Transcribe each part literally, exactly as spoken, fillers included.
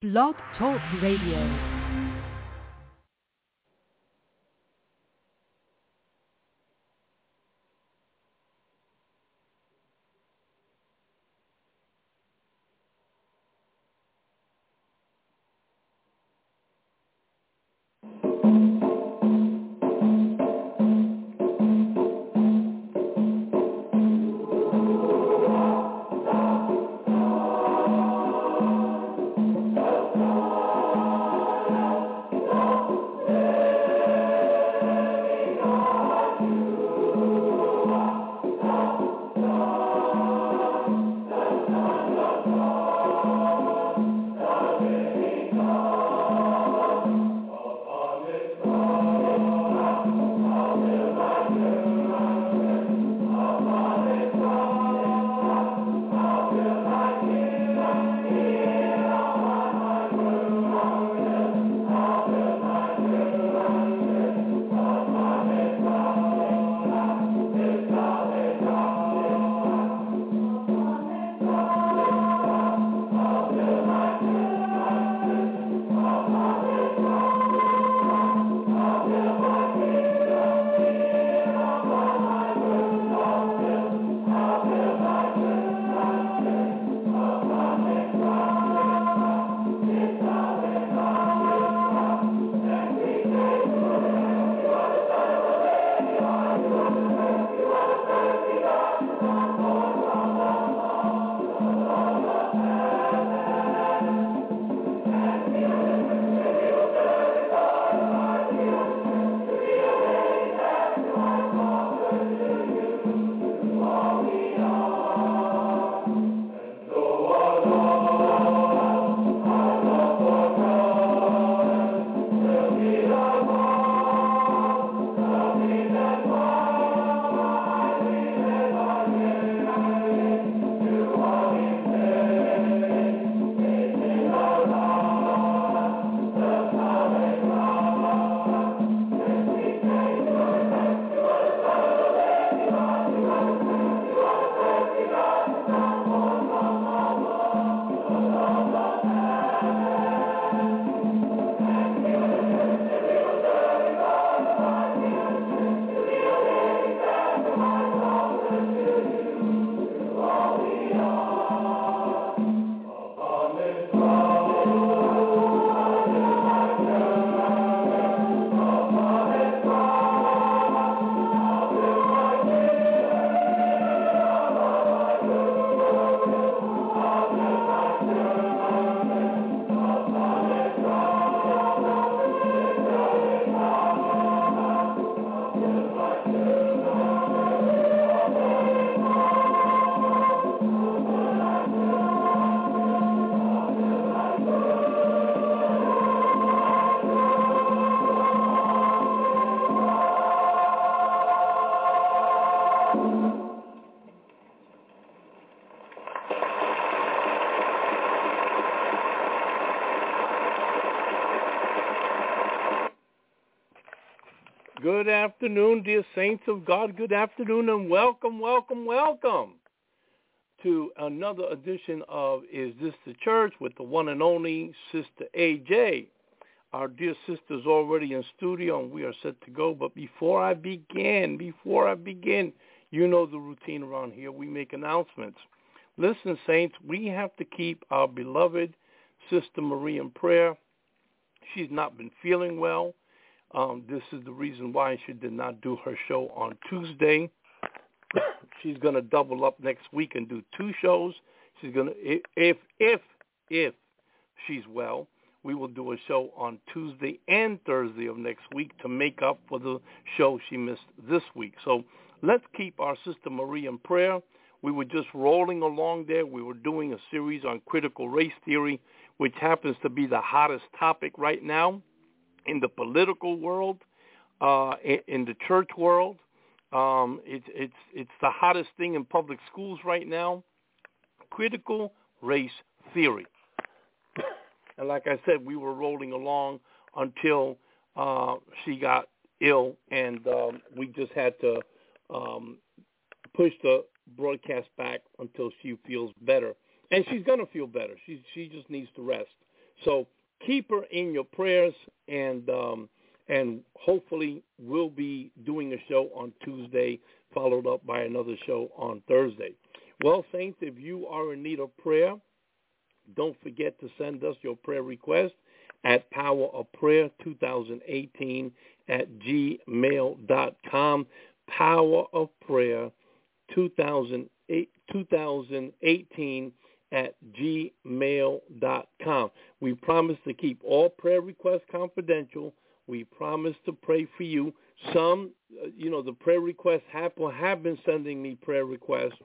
Blog Talk Radio. Good afternoon, dear saints of God. Good afternoon and welcome, welcome, welcome to another edition of Is This the Church with the one and only Sister A J. Our dear sister's already in studio and we are set to go. But before I begin, before I begin, you know the routine around here. We make announcements. Listen, saints, we have to keep our beloved Sister Marie in prayer. She's not been feeling well. Um, this is the reason why she did not do her show on Tuesday. She's going to double up next week and do two shows. She's going to, if, if, if she's well, we will do a show on Tuesday and Thursday of next week to make up for the show she missed this week. So let's keep our Sister Marie in prayer. We were just rolling along there. We were doing a series on critical race theory, which happens to be the hottest topic right now in the political world, uh, in, in the church world. Um, it's it's it's the hottest thing in public schools right now, critical race theory. And like I said, we were rolling along until uh, she got ill, and um, we just had to um, push the broadcast back until she feels better. And she's going to feel better. She she just needs to rest. So keep her in your prayers, and um, and hopefully we'll be doing a show on Tuesday, followed up by another show on Thursday. Well, Saints, if you are in need of prayer, don't forget to send us your prayer request at Power of Prayer twenty eighteen at gmail dot com. Power of Prayer twenty eighteen at gmail dot com. We promise to keep all prayer requests confidential. We promise to pray for you. Some, you know, the prayer requests have, have been sending me prayer requests,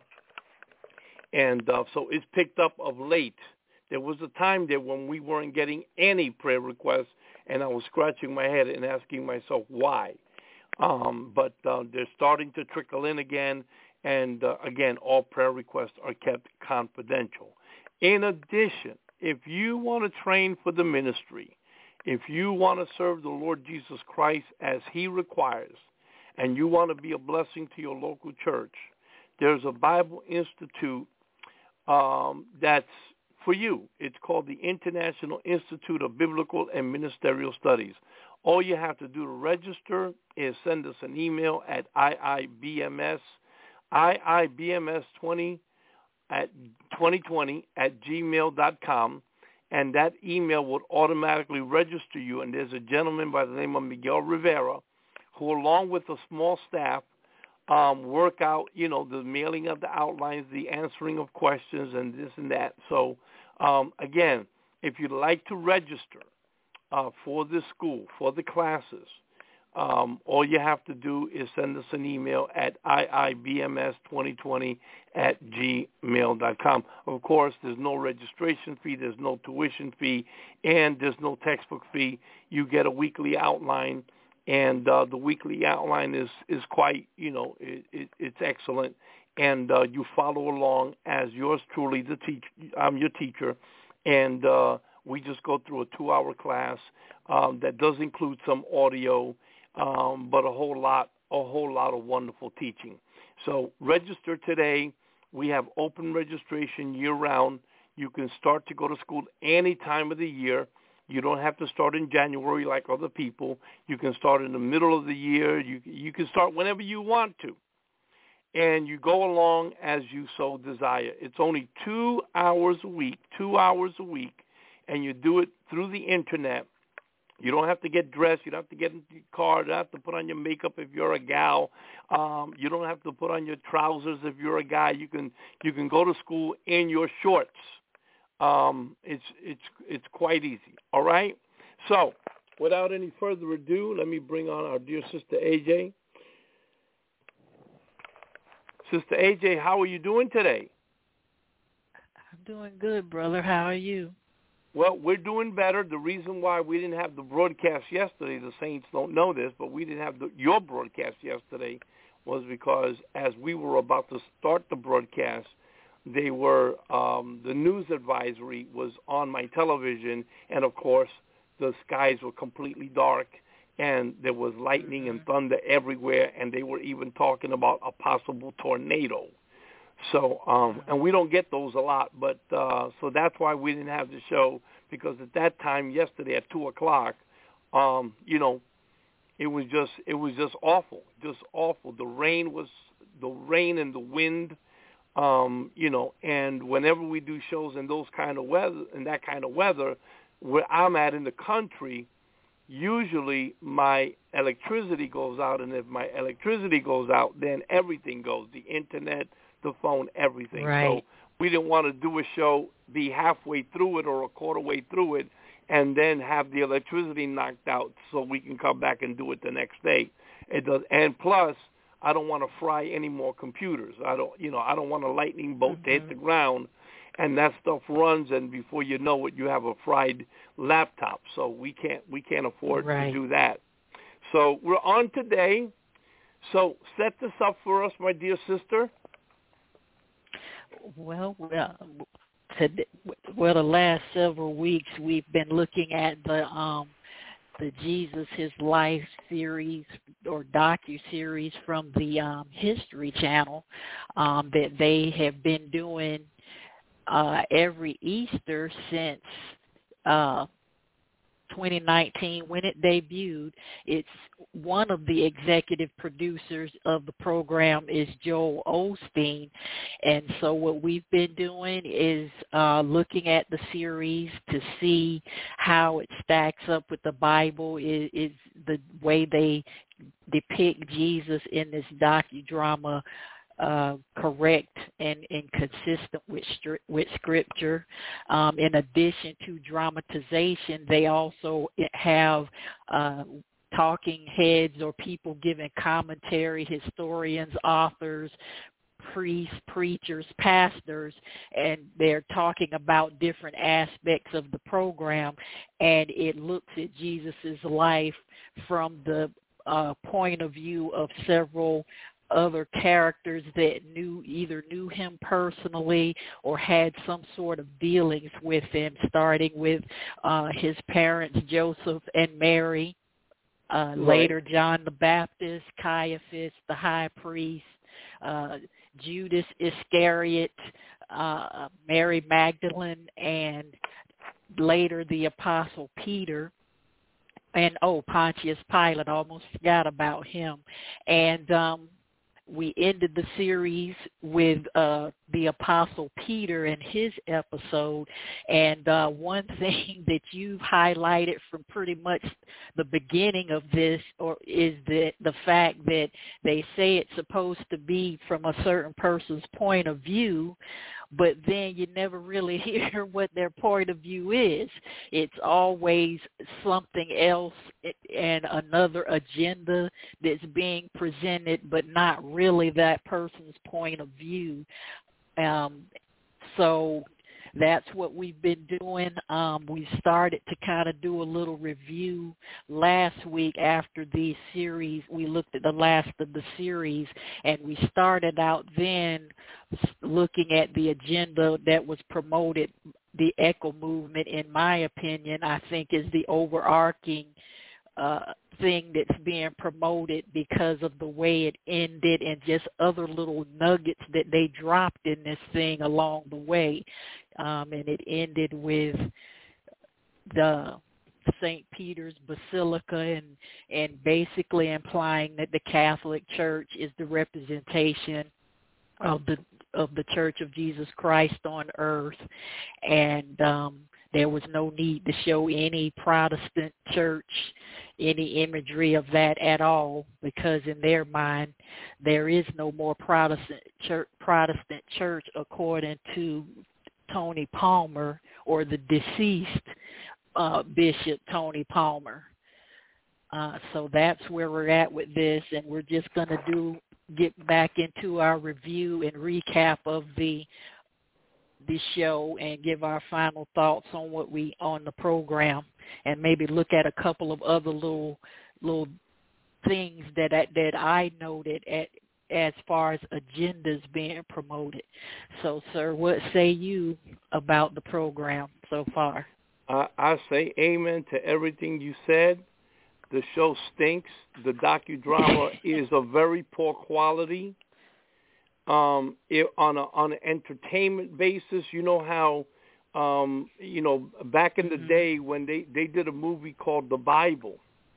and uh, so it's picked up of late. There was a time there when we weren't getting any prayer requests, and I was scratching my head and asking myself why. Um, but uh, they're starting to trickle in again, and uh, again, all prayer requests are kept confidential. In addition, if you want to train for the ministry, if you want to serve the Lord Jesus Christ as he requires, and you want to be a blessing to your local church, there's a Bible Institute um, that's for you. It's called the International Institute of Biblical and Ministerial Studies. All you have to do to register is send us an email at I I B M S, I I B M S twenty at twenty twenty at gmail dot com, and that email would automatically register you. And there's a gentleman by the name of Miguel Rivera who, along with a small staff, um, work out, you know, the mailing of the outlines, the answering of questions, and this and that. So, um, again, if you'd like to register uh, for this school, for the classes, um, all you have to do is send us an email at I I B M S twenty twenty at gmail dot com. Of course, there's no registration fee, there's no tuition fee, and there's no textbook fee. You get a weekly outline, and uh, the weekly outline is, is quite, you know, it, it, it's excellent, and uh, you follow along as yours truly, the teach. I'm your teacher, and uh, we just go through a two-hour class um, that does include some audio, um, but a whole lot, a whole lot of wonderful teaching. So register today. We have open registration year-round. You can start to go to school any time of the year. You don't have to start in January like other people. You can start in the middle of the year. You you can start whenever you want to. And you go along as you so desire. It's only two hours a week, two hours a week, and you do it through the Internet. You don't have to get dressed. You don't have to get in your car. You don't have to put on your makeup if you're a gal. Um, you don't have to put on your trousers if you're a guy. You can you can go to school in your shorts. Um, it's it's it's quite easy. All right. So, without any further ado, let me bring on our dear sister A J. Sister A J, how are you doing today? I'm doing good, brother. How are you? Well, we're doing better. The reason why we didn't have the broadcast yesterday, the Saints don't know this, but we didn't have the, your broadcast yesterday, was because as we were about to start the broadcast, they were um, the news advisory was on my television, and of course the skies were completely dark, and there was lightning and thunder everywhere, and they were even talking about a possible tornado. So, um, and we don't get those a lot, but uh, so that's why we didn't have the show, because at that time yesterday at two o'clock, um, you know, it was just it was just awful, just awful. The rain was the rain and the wind, um, you know, and whenever we do shows in those kind of weather, in that kind of weather, where I'm at in the country, usually my electricity goes out, and if my electricity goes out, then everything goes, the internet, the phone, everything. Right. So we didn't want to do a show, be halfway through it or a quarter way through it, and then have the electricity knocked out so we can come back and do it the next day. It does, and plus, I don't want to fry any more computers. I don't, you know, I don't want a lightning bolt mm-hmm. to hit the ground, and that stuff runs, and before you know it, you have a fried laptop. So we can't, we can't afford right. to do that. So we're on today. So set this up for us, my dear sister. Well, well, today, well, the last several weeks we've been looking at the um, the Jesus His Life series or docu-series from the um, History Channel um, that they have been doing uh, every Easter since uh, twenty nineteen, when it debuted. It's one of the executive producers of the program is Joel Osteen, and so what we've been doing is uh, looking at the series to see how it stacks up with the Bible. Is, is the way they depict Jesus in this docudrama Uh, correct and, and consistent with with Scripture. Um, in addition to dramatization, they also have uh, talking heads or people giving commentary, historians, authors, priests, preachers, pastors, and they're talking about different aspects of the program, and it looks at Jesus's life from the uh, point of view of several other characters that knew either knew him personally or had some sort of dealings with him, starting with uh, his parents, Joseph and Mary, uh, right. later John the Baptist, Caiaphas, the high priest, uh, Judas Iscariot, uh, Mary Magdalene, and later the Apostle Peter. And, oh, Pontius Pilate, almost forgot about him. And um, we ended the series with uh, the Apostle Peter and his episode. And uh, one thing that you've highlighted from pretty much the beginning of this or is that the fact that they say it's supposed to be from a certain person's point of view, but then you never really hear what their point of view is. It's always something else and another agenda that's being presented, but not really that person's point of view. Um, so that's what we've been doing. Um, we started to kind of do a little review last week after the series. We looked at the last of the series, and we started out then looking at the agenda that was promoted. The Echo Movement, in my opinion, I think is the overarching uh, thing that's being promoted because of the way it ended and just other little nuggets that they dropped in this thing along the way. Um, and it ended with the Saint Peter's Basilica and, and basically implying that the Catholic Church is the representation of the of the Church of Jesus Christ on earth. And um, there was no need to show any Protestant church any imagery of that at all, because in their mind there is no more Protestant church, Protestant church according to Tony Palmer, or the deceased uh, Bishop Tony Palmer. Uh, so that's where we're at with this, and we're just going to do get back into our review and recap of the the show and give our final thoughts on what we on the program, and maybe look at a couple of other little little things that I, that I noted at as far as agendas being promoted. So, sir, what say you about the program so far? Uh, I say amen to everything you said. The show stinks. The docudrama is of very poor quality. Um, it, on a on an entertainment basis, you know how, um, you know, back in the mm-hmm. day when they, they did a movie called The Bible.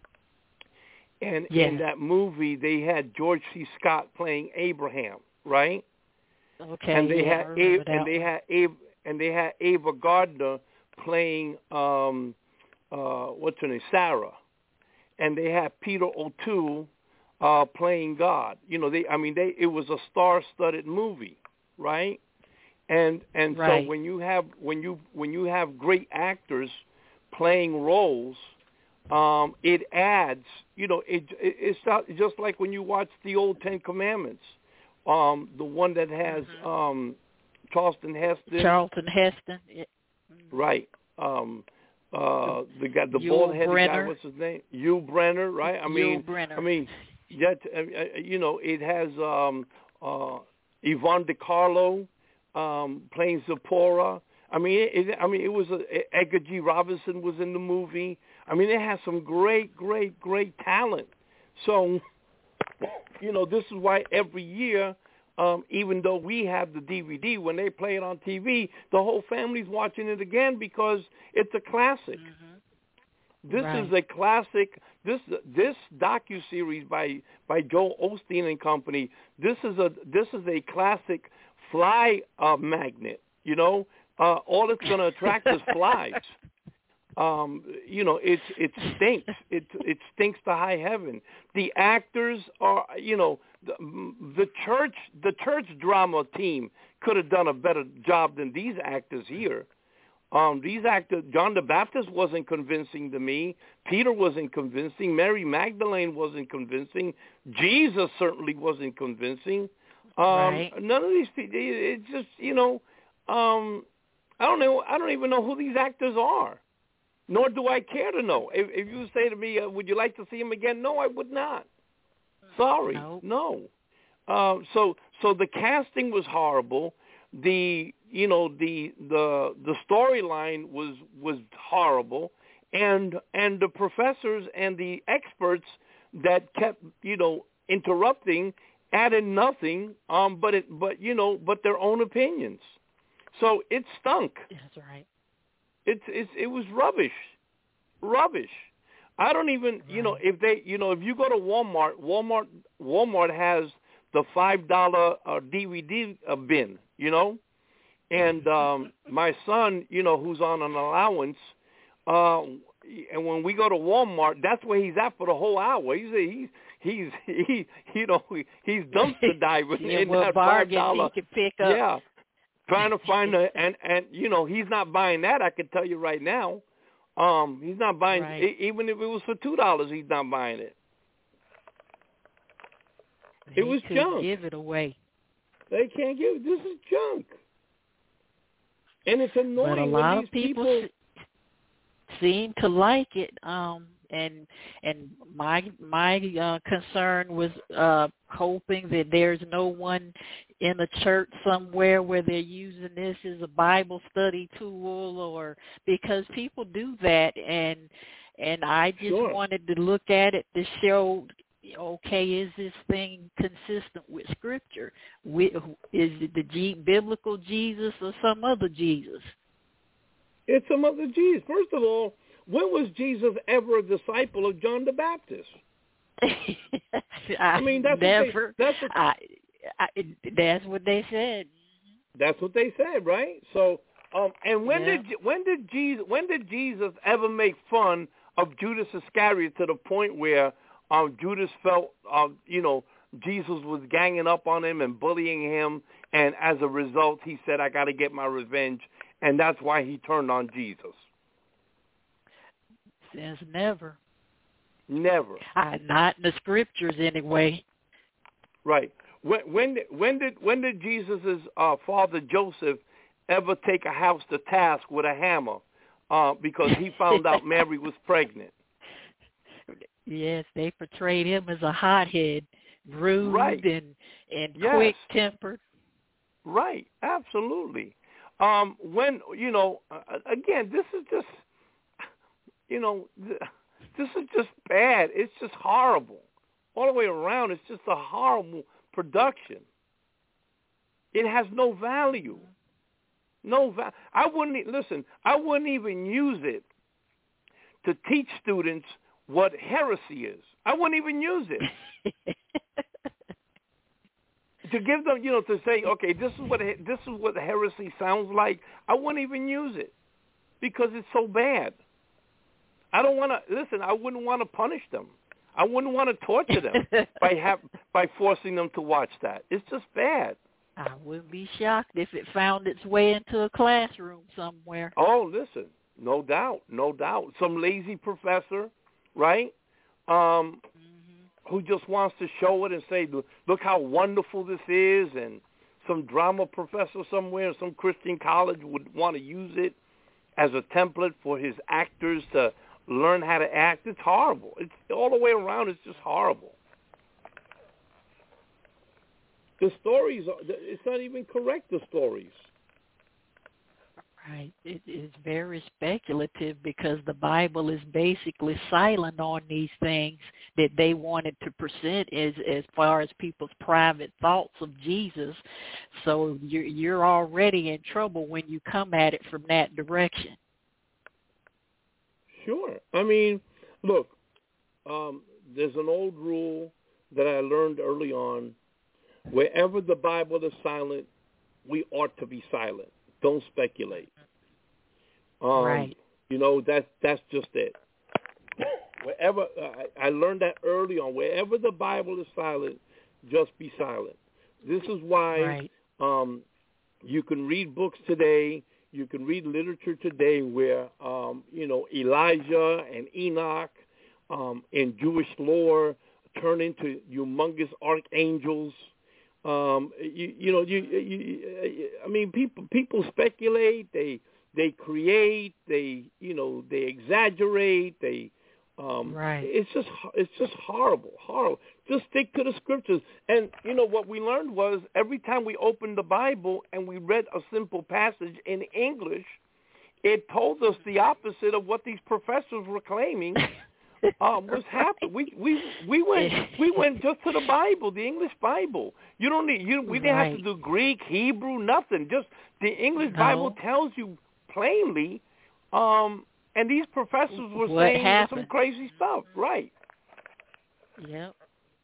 And yeah. in that movie, they had George C. Scott playing Abraham, right? Okay. And they yeah, had Abe, and they had Abe, and they had Ava Gardner playing um, uh, what's her name, Sarah, and they had Peter O'Toole uh, playing God. You know, they I mean, they it was a star-studded movie, right? And and right. so when you have when you when you have great actors playing roles. Um, it adds, you know, it, it it's not, just like when you watch the old Ten Commandments, um, the one that has mm-hmm. um, Charlton Heston. Charlton Heston, yeah. right? Um, uh, the guy, the bald-headed guy, what's his name? Yul Brynner, right? I mean, Brenner. I mean, yet uh, you know, it has um, uh, Yvonne DiCarlo um, playing Zipporah. I mean, it, it, I mean, it was a, Edgar G. Robinson was in the movie. I mean, it has some great, great, great talent. So, you know, this is why every year Um, even though we have the D V D, when they play it on T V, the whole family's watching it again because it's a classic. Mm-hmm. This right. is a classic. This this docuseries by by Joel Osteen and Company. This is a this is a classic fly uh, magnet. You know, uh, all it's going to attract is flies. Um, you know, it it stinks. It it stinks to high heaven. The actors are, you know, the, the church the church drama team could have done a better job than these actors here. Um, these actors, John the Baptist wasn't convincing to me. Peter wasn't convincing. Mary Magdalene wasn't convincing. Jesus certainly wasn't convincing. Um, right. None of these people. It's just, you know, um, I don't know. I don't even know who these actors are. Nor do I care to know. If, if you say to me, uh, would you like to see him again? No, I would not. Sorry. No. no. Uh, so so the casting was horrible. The you know the the the storyline was was horrible, and and the professors and the experts that kept you know interrupting added nothing. Um, but it but you know but their own opinions. So it stunk. That's right. It's, it's it was rubbish, rubbish. I don't even right. you know if they you know if you go to Walmart, Walmart Walmart has the five dollar uh, D V D uh, bin, you know, and um, my son, you know, who's on an allowance, uh, and when we go to Walmart, that's where he's at for the whole hour. He's he's he's he you know he's dumpster diving yeah, in well, that five dollar. He can pick up. Yeah. Trying to find a and and you know he's not buying that. I can tell you right now, um, he's not buying right. e- even if it was for two dollars. He's not buying it. He it was junk. Give it away. They can't give. This is junk, and it's annoying. But a lot when of these people, people seem to like it. Um, and and my my uh, concern was uh, hoping that there's no one in a church somewhere where they're using this as a Bible study tool, or because people do that, and and I just sure. wanted to look at it to show, okay, is this thing consistent with Scripture? Is it the G- biblical Jesus or some other Jesus? It's some other Jesus. First of all, when was Jesus ever a disciple of John the Baptist? I, I mean, that's never. What they, that's, what, I, I, that's what they said. That's what they said, right? So, um, and when yeah. did when did Jesus when did Jesus ever make fun of Judas Iscariot to the point where um, Judas felt, um, you know, Jesus was ganging up on him and bullying him, and as a result, he said, "I got to get my revenge," and that's why he turned on Jesus. Says never. Never. Uh, not in the Scriptures, anyway. Right. When when did when did when did Jesus's uh, father Joseph ever take a house to task with a hammer uh, because he found out Mary was pregnant? Yes, they portrayed him as a hothead, rude right. and and yes. quick-tempered. Right. Absolutely. Um, when you know, uh, again, this is just, you know, this is just bad. It's just horrible all the way around. It's just a horrible production. It has no value. No value. I wouldn't listen. I wouldn't even use it to teach students what heresy is. I wouldn't even use it to give them, you know, to say, okay, this is what this is what heresy sounds like. I wouldn't even use it because it's so bad. I don't want to listen. I wouldn't want to punish them. I wouldn't want to torture them by have, by forcing them to watch that. It's just bad. I wouldn't be shocked if it found its way into a classroom somewhere. Oh, listen, no doubt, no doubt. Some lazy professor, right, um, mm-hmm. who just wants to show it and say, look how wonderful this is, and some drama professor somewhere in some Christian college would want to use it as a template for his actors to learn how to act. It's horrible. It's all the way around. It's just horrible. The stories, are, it's not even correct, the stories. Right. It is very speculative because the Bible is basically silent on these things that they wanted to present as as far as people's private thoughts of Jesus. So you're you're already in trouble when you come at it from that direction. Sure. I mean, look, um, there's an old rule that I learned early on. Wherever the Bible is silent, we ought to be silent. Don't speculate. Um, right. You know, that's, that's just it. Wherever I, I learned that early on. Wherever the Bible is silent, just be silent. This is why right. um, you can read books today, you can read literature today where, um, you know, Elijah and Enoch um, in Jewish lore turn into humongous archangels. Um, you, you know, you, you, I mean, people people speculate, they they create, they you know, they exaggerate, they. Um, right. It's just it's just horrible, horrible. Just stick to the scriptures. And you know what we learned was every time we opened the Bible and we read a simple passage in English, it told us the opposite of what these professors were claiming. Um, was happening. We we we went we went just to the Bible, the English Bible. You don't need you. We didn't right. have to do Greek, Hebrew, nothing. Just the English no. Bible tells you plainly. Um, and these professors were what saying happened. some crazy stuff, right? Yep.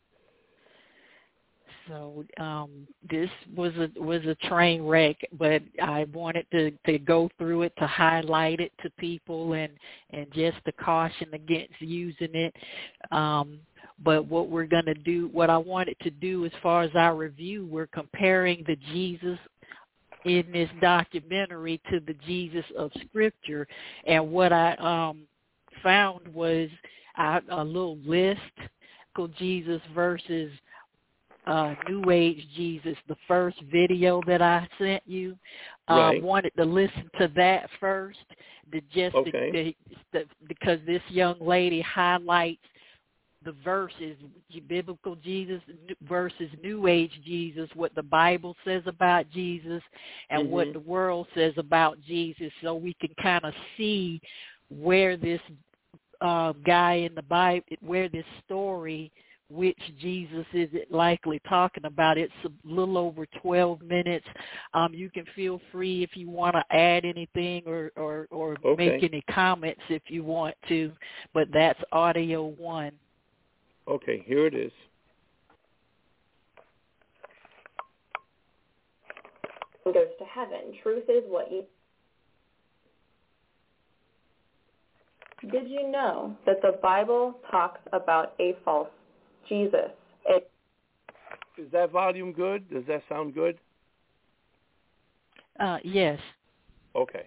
So um, this was a was a train wreck, but I wanted to, to go through it to highlight it to people and, and just to caution against using it. Um, but what we're going to do, what I wanted to do as far as our review, we're comparing the Jesus in this documentary to the Jesus of Scripture. And what I um, found was I, a little list, Jesus versus Uh, New Age Jesus, the first video that I sent you. I uh, right. wanted to listen to that first, to just okay. the, the, because this young lady highlights the verses, biblical Jesus versus New Age Jesus, what the Bible says about Jesus and mm-hmm. what the world says about Jesus, so we can kind of see where this uh, guy in the Bible, where this story, which Jesus is it likely talking about. It's a little over twelve minutes. Um, you can feel free if you want to add anything or, or, or okay. make any comments if you want to, but that's audio one. Okay, here it is. Goes to heaven. Truth is what you... Did you know that the Bible talks about a false Jesus? It, Is that volume good? Does that sound good? Uh, yes. Okay.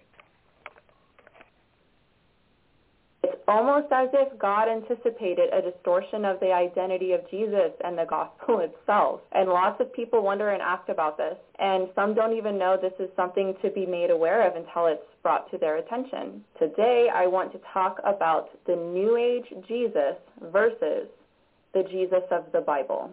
It's almost as if God anticipated a distortion of the identity of Jesus and the gospel itself. And lots of people wonder and ask about this. And some don't even know this is something to be made aware of until it's brought to their attention. Today, I want to talk about the New Age Jesus versus the Jesus of the Bible.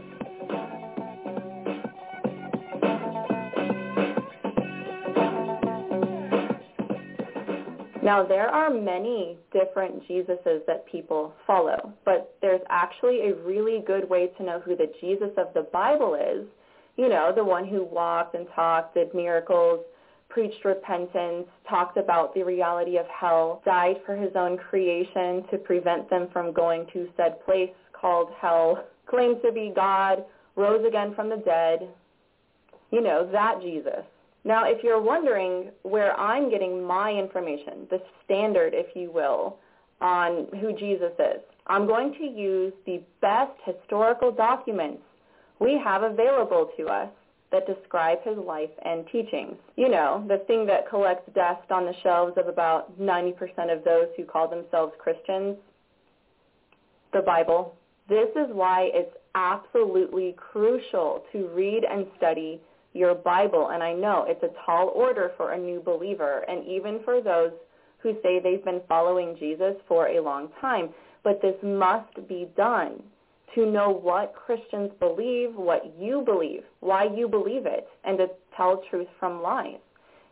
Now, there are many different Jesuses that people follow, but there's actually a really good way to know who the Jesus of the Bible is. You know, the one who walked and talked, did miracles, preached repentance, talked about the reality of hell, died for his own creation to prevent them from going to said place called hell, claimed to be God, rose again from the dead. You know, that Jesus. Now, if you're wondering where I'm getting my information, the standard, if you will, on who Jesus is, I'm going to use the best historical documents we have available to us that describe his life and teachings. You know, the thing that collects dust on the shelves of about ninety percent of those who call themselves Christians, the Bible. This is why it's absolutely crucial to read and study your Bible. And I know it's a tall order for a new believer, and even for those who say they've been following Jesus for a long time. But this must be done to know what Christians believe, what you believe, why you believe it, and to tell truth from lies.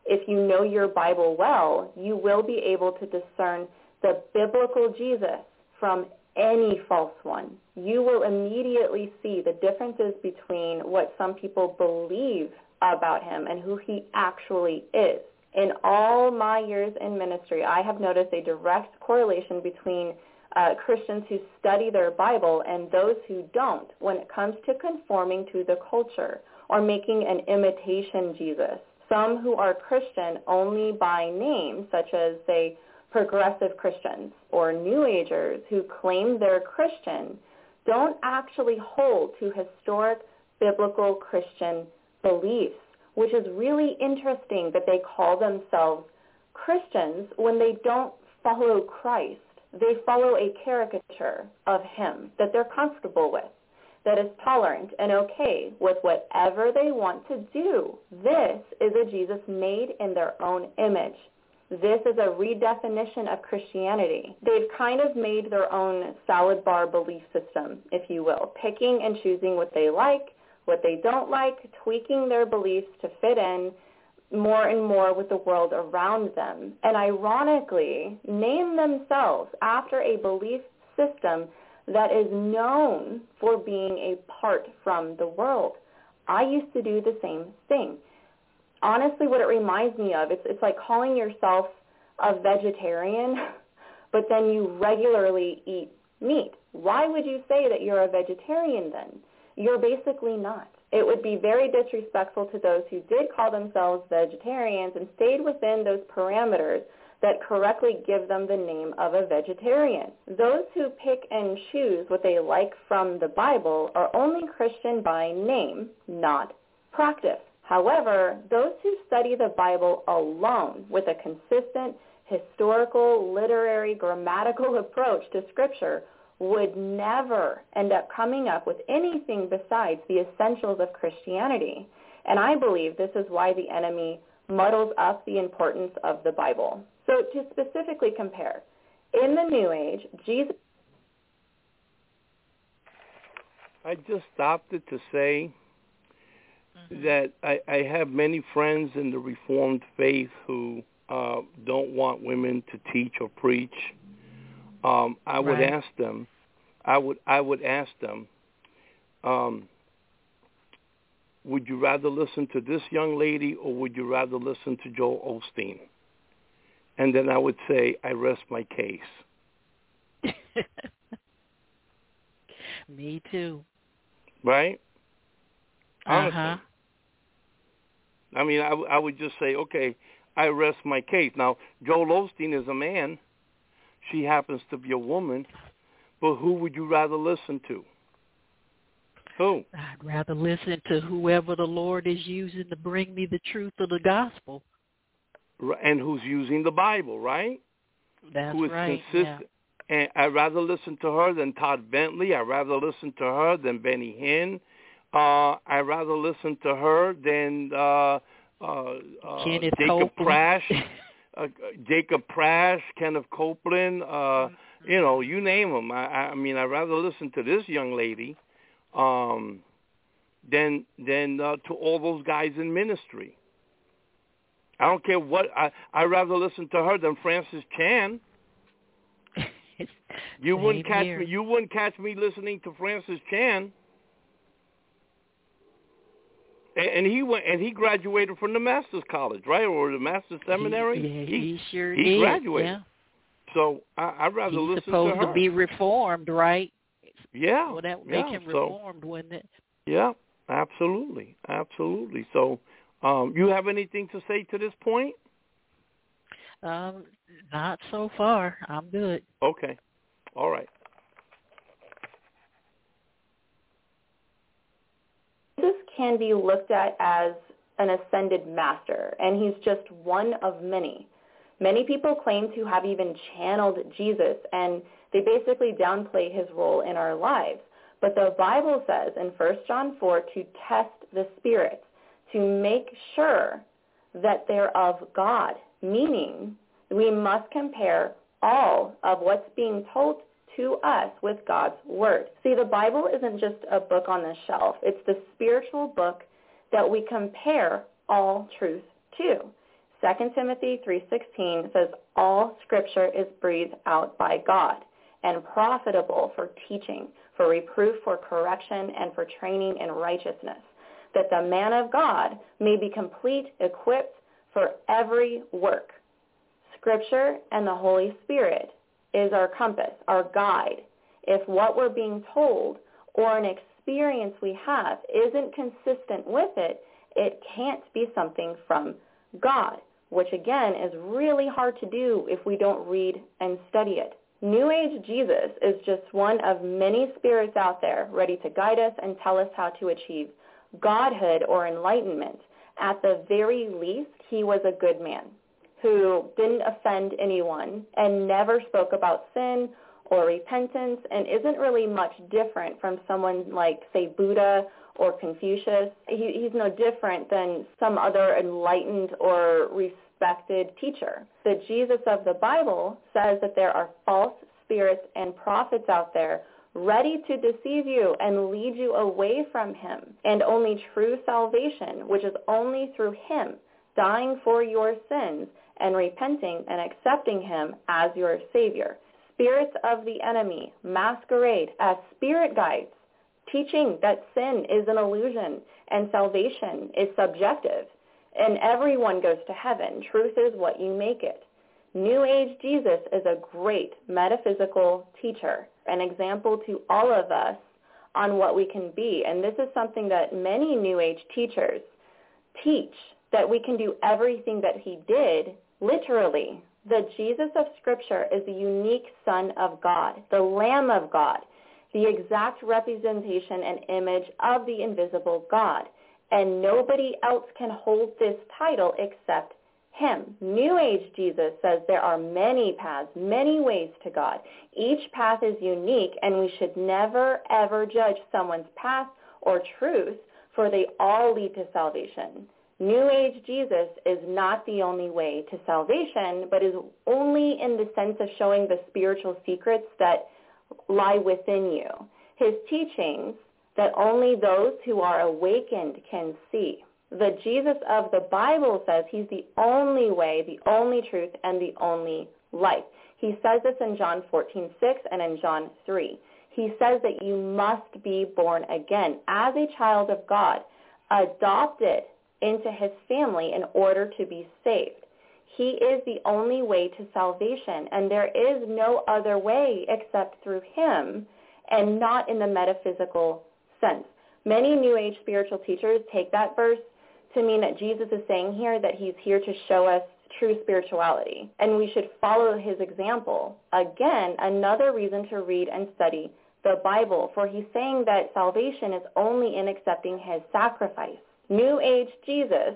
if you know your Bible well, you will be able to discern the biblical Jesus from any false one. You will immediately see the differences between what some people believe about him and who he actually is. In all my years in ministry, I have noticed a direct correlation between uh, Christians who study their Bible and those who don't when it comes to conforming to the culture or making an imitation Jesus. Some who are Christian only by name, such as, say, progressive Christians or New Agers who claim they're Christian, don't actually hold to historic biblical Christian beliefs, which is really interesting that they call themselves Christians when they don't follow Christ. They follow a caricature of him that they're comfortable with, that is tolerant and okay with whatever they want to do. This is a Jesus made in their own image. This is a redefinition of Christianity. They've kind of made their own salad bar belief system, if you will, picking and choosing what they like, what they don't like, tweaking their beliefs to fit in more and more with the world around them, and ironically name themselves after a belief system that is known for being apart from the world. I used to do the same thing. Honestly, what it reminds me of, it's, it's like calling yourself a vegetarian, but then you regularly eat meat. Why would you say that you're a vegetarian then? You're basically not. It would be very disrespectful to those who did call themselves vegetarians and stayed within those parameters that correctly give them the name of a vegetarian. Those who pick and choose what they like from the Bible are only Christian by name, not practice. However, those who study the Bible alone with a consistent historical, literary, grammatical approach to Scripture would never end up coming up with anything besides the essentials of Christianity. And I believe this is why the enemy muddles up the importance of the Bible. So to specifically compare, in the New Age, Jesus... I just stopped it to say mm-hmm. that I, I have many friends in the Reformed faith who uh, don't want women to teach or preach. Um, I would right. ask them, I would I would ask them, um, would you rather listen to this young lady or would you rather listen to Joel Osteen? And then I would say, I rest my case. Me too. Right? Honestly. Uh-huh. I mean, I, I would just say, okay, I rest my case. Now, Joel Osteen is a man. She happens to be a woman. But who would you rather listen to? Who? I'd rather listen to whoever the Lord is using to bring me the truth of the gospel. And who's using the Bible, right? That's Who is right. consistent. Yeah. And I'd rather listen to her than Todd Bentley. I'd rather listen to her than Benny Hinn. Uh, I'd rather listen to her than uh, uh, uh, Kenneth Jacob Copeland. Prasch. uh, Jacob Prasch, Kenneth Copeland. Uh, you know, you name them. I, I mean, I'd rather listen to this young lady um, than than uh, to all those guys in ministry. I don't care what. I I'd rather listen to her than Francis Chan. You wouldn't catch here. me. You wouldn't catch me listening to Francis Chan. And, and he went and he graduated from the Master's College, right, or the Master's Seminary. He, yeah, he, he sure he did. graduated. Yeah. So I, I'd rather He's listen to supposed her. to be reformed, right? Yeah. Well, that would yeah, make him so, reformed, wouldn't it? Yeah, absolutely, absolutely. So, um, you have anything to say to this point? Um, not so far. I'm good. Okay. All right. Jesus can be looked at as an ascended master, and he's just one of many. Many people claim to have even channeled Jesus, and they basically downplay his role in our lives. But the Bible says in First John four to test the spirits, to make sure that they're of God, meaning we must compare all of what's being told to us with God's word. See, the Bible isn't just a book on the shelf. It's the spiritual book that we compare all truth to. Second Timothy three sixteen says, all Scripture is breathed out by God and profitable for teaching, for reproof, for correction, and for training in righteousness, that the man of God may be complete, equipped for every work. Scripture and the Holy Spirit is our compass, our guide. If what we're being told or an experience we have isn't consistent with it, it can't be something from God, which again is really hard to do if we don't read and study it. New Age Jesus is just one of many spirits out there ready to guide us and tell us how to achieve godhood or enlightenment. At the very least, he was a good man who didn't offend anyone and never spoke about sin or repentance, and isn't really much different from someone like, say, Buddha or Confucius. He, he's no different than some other enlightened or respected teacher. The Jesus of the Bible says that there are false spirits and prophets out there ready to deceive you and lead you away from him. And only true salvation, which is only through him dying for your sins and repenting and accepting him as your Savior. Spirits of the enemy masquerade as spirit guides, teaching that sin is an illusion and salvation is subjective, and everyone goes to heaven. Truth is what you make it. New Age Jesus is a great metaphysical teacher, an example to all of us on what we can be. And this is something that many New Age teachers teach, that we can do everything that he did, literally. The Jesus of Scripture is the unique Son of God, the Lamb of God, the exact representation and image of the invisible God. And nobody else can hold this title except him. New Age Jesus says there are many paths, many ways to God. Each path is unique, and we should never, ever judge someone's path or truth, for they all lead to salvation. New Age Jesus is not the only way to salvation, but is only in the sense of showing the spiritual secrets that lie within you. His teachings that only those who are awakened can see. The Jesus of the Bible says he's the only way, the only truth, and the only life. He says this in John fourteen six and in John three. He says that you must be born again as a child of God, adopted into his family in order to be saved. He is the only way to salvation, and there is no other way except through him, and not in the metaphysical sense. Many New Age spiritual teachers take that verse to mean that Jesus is saying here that he's here to show us true spirituality, and we should follow his example. Again, another reason to read and study the Bible, for he's saying that salvation is only in accepting his sacrifice. New Age Jesus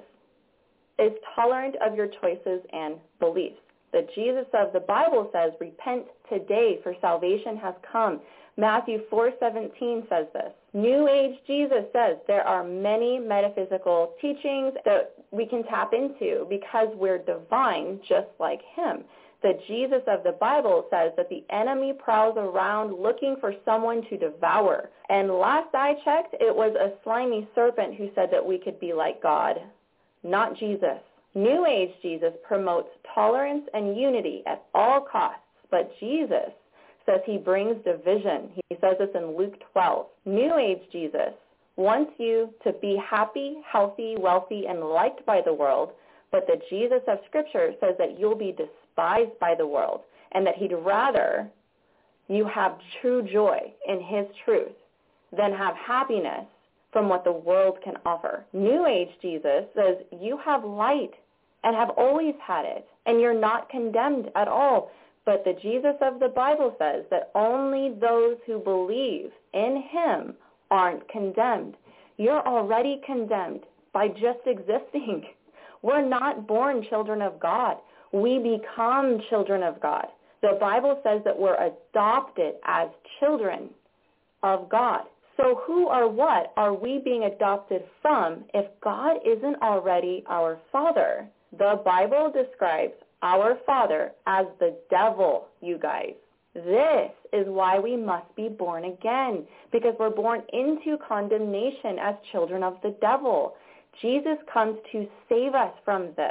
is tolerant of your choices and beliefs. The Jesus of the Bible says, repent today, for salvation has come. Matthew four seventeen says this. New Age Jesus says there are many metaphysical teachings that we can tap into because we're divine just like him. The Jesus of the Bible says that the enemy prowls around looking for someone to devour. And last I checked, it was a slimy serpent who said that we could be like God, not Jesus. New Age Jesus promotes tolerance and unity at all costs, but Jesus says he brings division. He says this in Luke twelve. New Age Jesus wants you to be happy, healthy, wealthy, and liked by the world, but the Jesus of Scripture says that you'll be despised by the world, and that he'd rather you have true joy in his truth than have happiness from what the world can offer. New Age Jesus says you have light and have always had it, and you're not condemned at all. But the Jesus of the Bible says that only those who believe in him aren't condemned. You're already condemned by just existing. We're not born children of God. We become children of God. The Bible says that we're adopted as children of God. So who or what are we being adopted from if God isn't already our Father? The Bible describes our father as the devil, you guys. This is why we must be born again, because we're born into condemnation as children of the devil. Jesus comes to save us from this.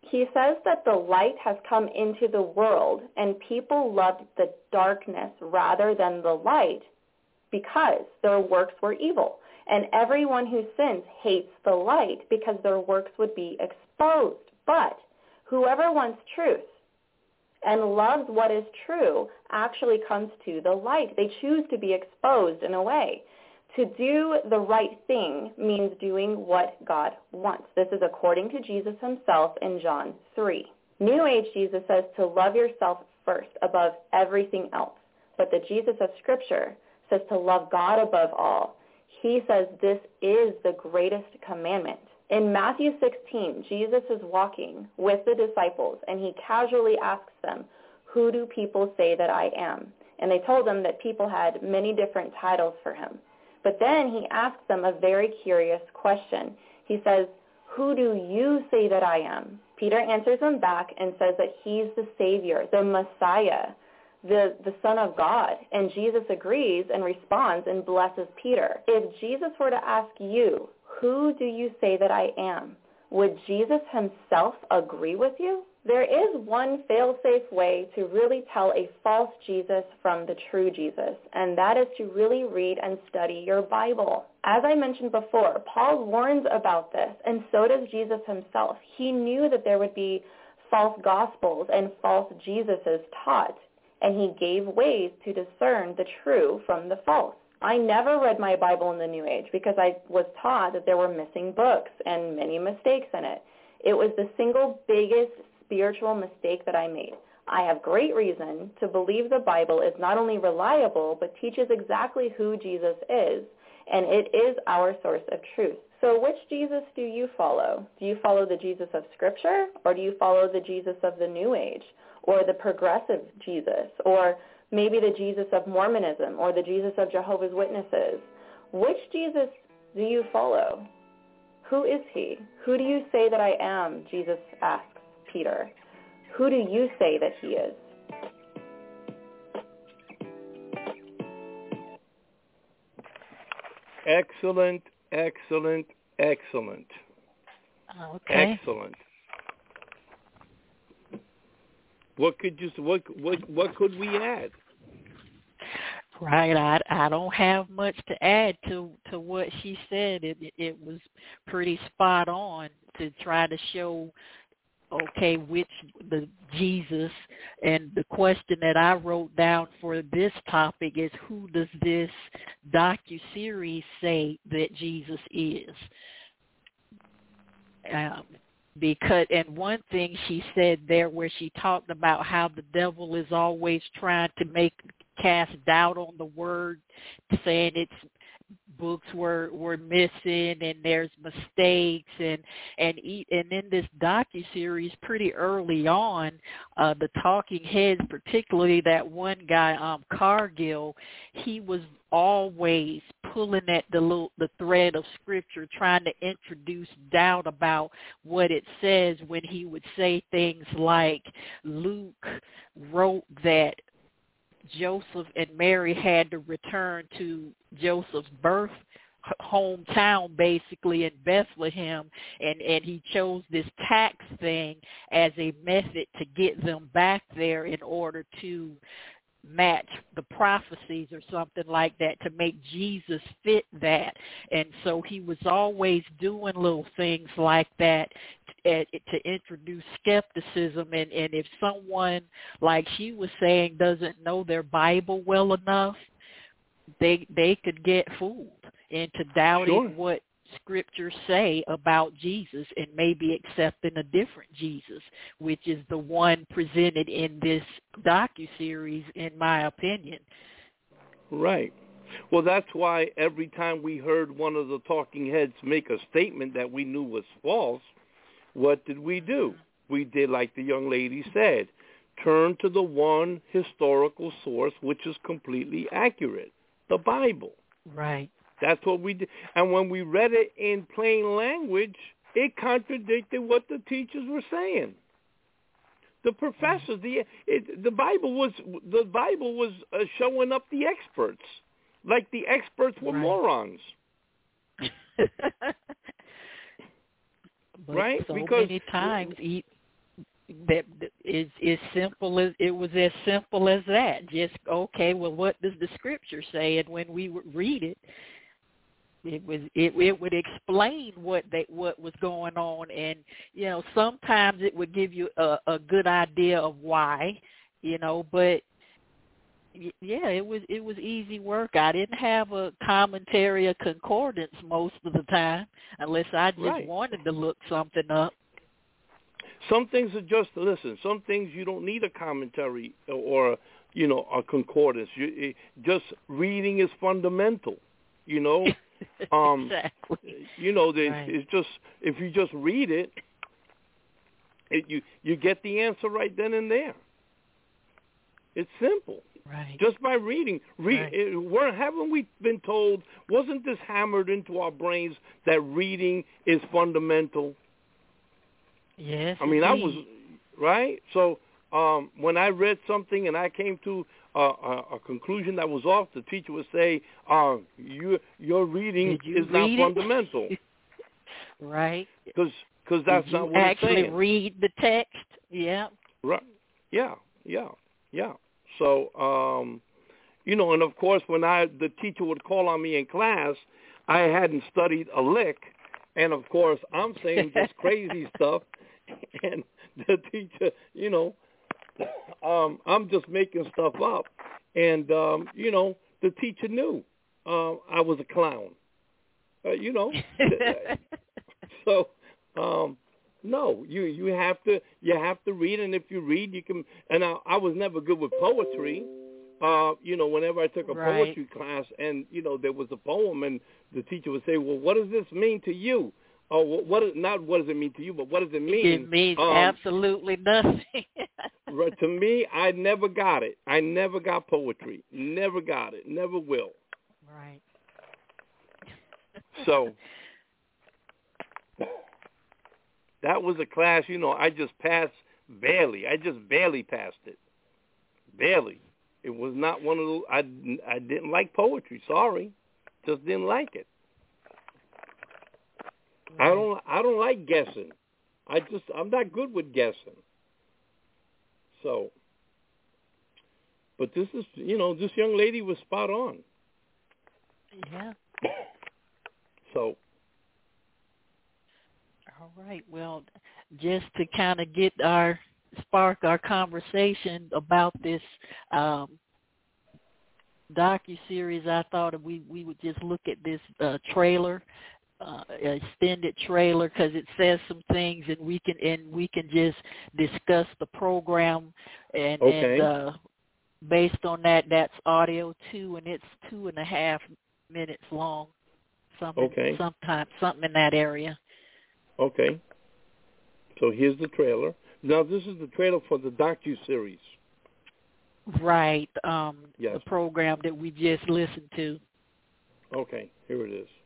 He says that the light has come into the world, and people loved the darkness rather than the light because their works were evil. And everyone who sins hates the light because their works would be exposed. But whoever wants truth and loves what is true actually comes to the light. They choose to be exposed in a way. To do the right thing means doing what God wants. This is according to Jesus himself in John three. New Age Jesus says to love yourself first above everything else. But the Jesus of Scripture says to love God above all. He says this is the greatest commandment. In Matthew sixteen, Jesus is walking with the disciples, and he casually asks them, who do people say that I am? And they told him that people had many different titles for him. But then he asks them a very curious question. He says, who do you say that I am? Peter answers him back and says that he's the Savior, the Messiah, the, the Son of God. And Jesus agrees and responds and blesses Peter. If Jesus were to ask you, who do you say that I am? Would Jesus himself agree with you? There is one fail-safe way to really tell a false Jesus from the true Jesus, and that is to really read and study your Bible. As I mentioned before, Paul warns about this, and so does Jesus himself. He knew that there would be false gospels and false Jesuses taught, and he gave ways to discern the true from the false. I never read my Bible in the New Age because I was taught that there were missing books and many mistakes in it. It was the single biggest spiritual mistake that I made. I have great reason to believe the Bible is not only reliable, but teaches exactly who Jesus is, and it is our source of truth. So which Jesus do you follow? Do you follow the Jesus of Scripture, or do you follow the Jesus of the New Age, or the progressive Jesus, or maybe the Jesus of Mormonism, or the Jesus of Jehovah's Witnesses? Which Jesus do you follow? Who is he? Who do you say that I am? Jesus asks Peter. Who do you say that he is? Excellent, excellent, excellent. Okay. Excellent. What could you what what what could we add? Right. I I don't have much to add to to what she said. It it, it was pretty spot on to try to show, okay, which the Jesus, and the question that I wrote down for this topic is, who does this docuseries say that Jesus is? Um, because, and one thing she said there where she talked about how the devil is always trying to make, cast doubt on the word, saying it's books were were missing and there's mistakes, and and and in this docuseries pretty early on, uh, the talking heads, particularly that one guy, um, Cargill, he was always pulling at the little, the thread of Scripture, trying to introduce doubt about what it says when he would say things like Luke wrote that Joseph and Mary had to return to Joseph's birth hometown, basically in Bethlehem, and, and he chose this tax thing as a method to get them back there in order to match the prophecies or something like that, to make Jesus fit that. And so he was always doing little things like that to, to introduce skepticism. And, and if someone, like she was saying, doesn't know their Bible well enough, they they could get fooled into doubting Sure. what Scriptures say about Jesus and maybe accepting a different Jesus, which is the one presented in this docuseries, in my opinion. Right. Well, that's why every time we heard one of the talking heads make a statement that we knew was false, what did we do? We did like the young lady said, turn to the one historical source which is completely accurate, the Bible. Right. That's what we did. And when we read it in plain language, it contradicted what the teachers were saying. The professors, the it, the Bible was the Bible was uh, showing up the experts, like the experts were right. morons. But right? So because many times, that is as simple as it was as simple as that. Just okay, well, what does the scripture say? And when we would read it, it was it, it would explain what they what was going on, and you know sometimes it would give you a, a good idea of why, you know, but. Yeah, it was it was easy work. I didn't have a commentary or concordance most of the time, unless I just right. wanted to look something up. Some things are just listen. Some things you don't need a commentary or you know a concordance. You, it, just reading is fundamental. You know, um, exactly. You know, they, right. it's just if you just read it, it, you you get the answer right then and there. It's simple. Right. Just by reading. Read, right. it, we're, haven't we been told, wasn't this hammered into our brains that reading is fundamental? Yes, I mean, indeed. I was, right? So um, when I read something and I came to a, a, a conclusion that was off, the teacher would say, uh, you, your reading you is not it? fundamental. right. Because that's Did not you what it's actually saying. read the text? Yeah. Right. Yeah, yeah, yeah. So, um, you know, and of course, when I the teacher would call on me in class, I hadn't studied a lick, and of course, I'm saying this crazy stuff, and the teacher, you know, um, I'm just making stuff up, and um, you know, the teacher knew uh, I was a clown, uh, you know, so. Um, No, you you have to you have to read, and if you read, you can. And I, I was never good with poetry. Uh, you know, whenever I took a right. poetry class, and you know there was a poem, and the teacher would say, "Well, what does this mean to you?" Or what? what not what does it mean to you, but what does it mean? It means um, absolutely nothing. right, to me, I never got it. I never got poetry. Never got it. Never will. Right. So. That was a class, you know, I just passed barely. I just barely passed it. Barely. It was not one of those, I, I didn't like poetry, sorry. Just didn't like it. I don't I don't like guessing. I just, I'm not good with guessing. So, but this is, you know, this young lady was spot on. Yeah. So. All right. Well, just to kind of get our spark our conversation about this um, docu-series, I thought we we would just look at this uh, trailer, uh, extended trailer, because it says some things, and we can and we can just discuss the program, and, Okay. and uh, based on that, that's audio two, and it's two and a half minutes long. Something, okay. sometime, something in that area. Okay. So here's the trailer. Now this is the trailer for the docu-series. Right. Um, yes. The program that we just listened to. Okay. Here it is.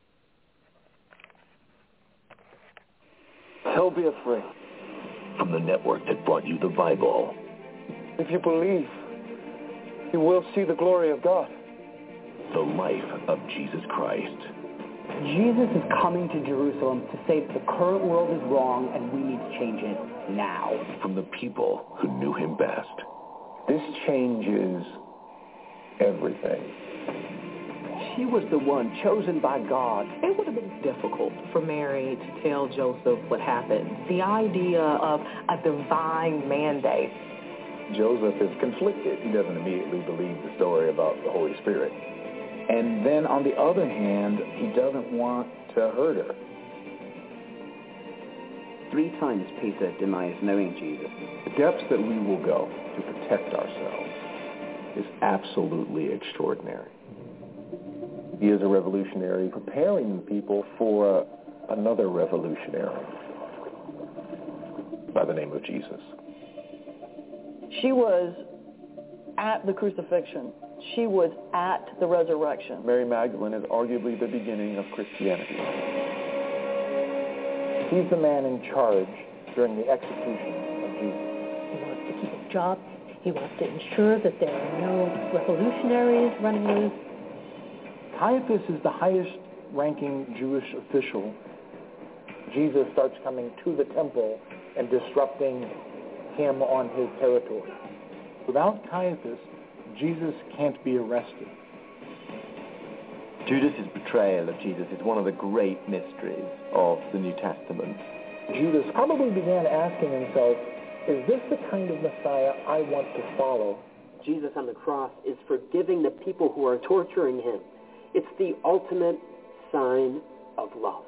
Don't be afraid. From the network that brought you the Bible. If you believe, you will see the glory of God. The life of Jesus Christ. Jesus is coming to Jerusalem to say that the current world is wrong and we need to change it now. From the people who knew him best. This changes everything. She was the one chosen by God. It would have been difficult for Mary to tell Joseph what happened. The idea of a divine mandate. Joseph is conflicted. He doesn't immediately believe the story about the Holy Spirit. And then on the other hand, he doesn't want to hurt her. Three times Peter denies knowing Jesus. The depths that we will go to protect ourselves is absolutely extraordinary. He is a revolutionary preparing people for uh, another revolutionary by the name of Jesus. She was at the crucifixion. She was at the resurrection. Mary Magdalene is arguably the beginning of Christianity. He's the man in charge during the execution of Jesus. He wants to keep his job. He wants to ensure that there are no revolutionaries running loose. Caiaphas is the highest ranking Jewish official. Jesus starts coming to the temple and disrupting him on his territory. Without Caiaphas, Jesus can't be arrested. Judas' betrayal of Jesus is one of the great mysteries of the New Testament. Judas probably began asking himself, is this the kind of Messiah I want to follow? Jesus on the cross is forgiving the people who are torturing him. It's the ultimate sign of love.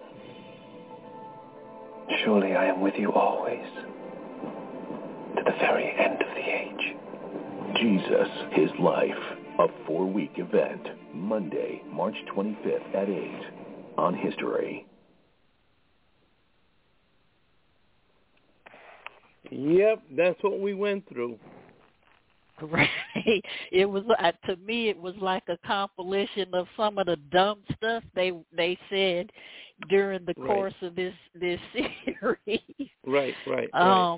Surely I am with you always, to the very end of the age. Jesus, His Life, a four-week event, Monday, March twenty-fifth at eight on History. Yep, that's what we went through. Right. It was uh, to me. It was like a compilation of some of the dumb stuff they they said during the Right. course of this this series. Right, right, right. Um,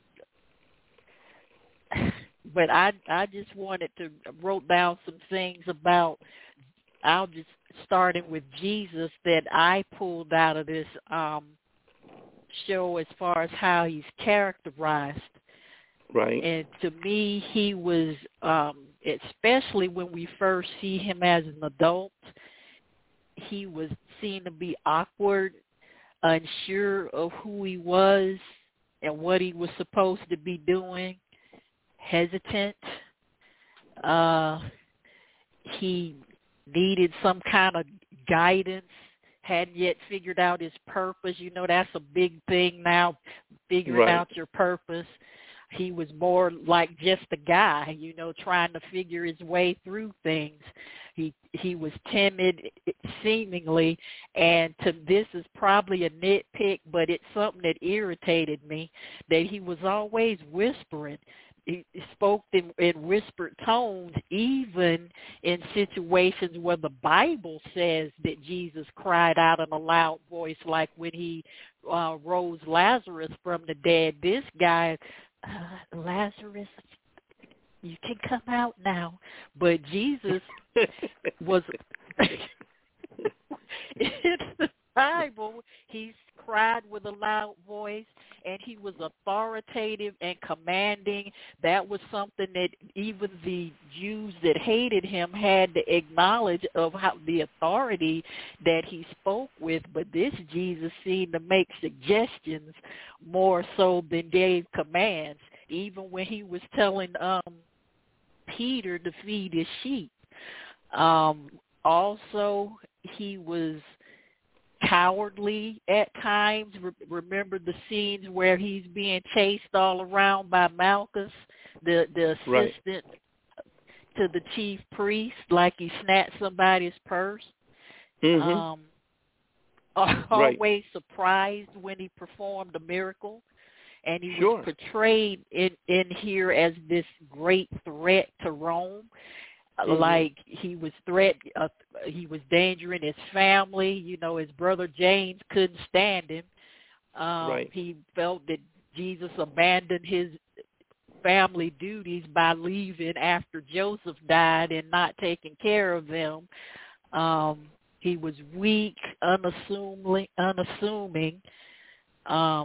but I I just wanted to wrote down some things about. I'll just starting with Jesus that I pulled out of this um, show as far as how he's characterized. Right. And to me, he was, um, especially when we first see him as an adult, he was seen to be awkward, unsure of who he was and what he was supposed to be doing, hesitant. Uh, he needed some kind of guidance, hadn't yet figured out his purpose. You know, that's a big thing now, figuring Right. out your purpose. He was more like just a guy, you know, trying to figure his way through things. He he was timid, seemingly, and to this is probably a nitpick, but it's something that irritated me, that he was always whispering. He spoke in, in whispered tones, even in situations where the Bible says that Jesus cried out in a loud voice, like when he uh, rose Lazarus from the dead. This guy, uh, Lazarus, you can come out now. But Jesus was, in the Bible, he cried with a loud voice, and he was authoritative and commanding. That was something that even the Jews that hated him had to acknowledge of how the authority that he spoke with. But this Jesus seemed to make suggestions more so than gave commands, even when he was telling um, Peter to feed his sheep. Um, also, he was cowardly at times. Re- remember the scenes where he's being chased all around by Malchus, the the assistant right. to the chief priest, like he snatched somebody's purse. Mm-hmm. Um, always right. surprised when he performed a miracle, and he sure. was portrayed in in here as this great threat to Rome. Mm-hmm. Like he was threat, uh, he was endangering his family. You know, his brother James couldn't stand him. Um, right. He felt that Jesus abandoned his family duties by leaving after Joseph died and not taking care of them. Um, he was weak, unassuming, unassuming, um,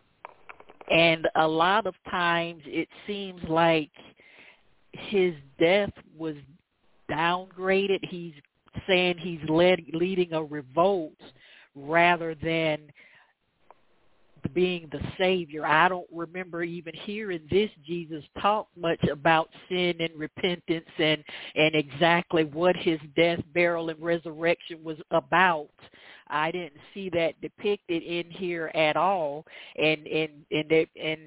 and a lot of times it seems like his death was downgraded. He's saying he's led, leading a revolt rather than being the Savior. I don't remember even hearing this Jesus talk much about sin and repentance and, and exactly what his death, burial, and resurrection was about. I didn't see that depicted in here at all. And and and and, and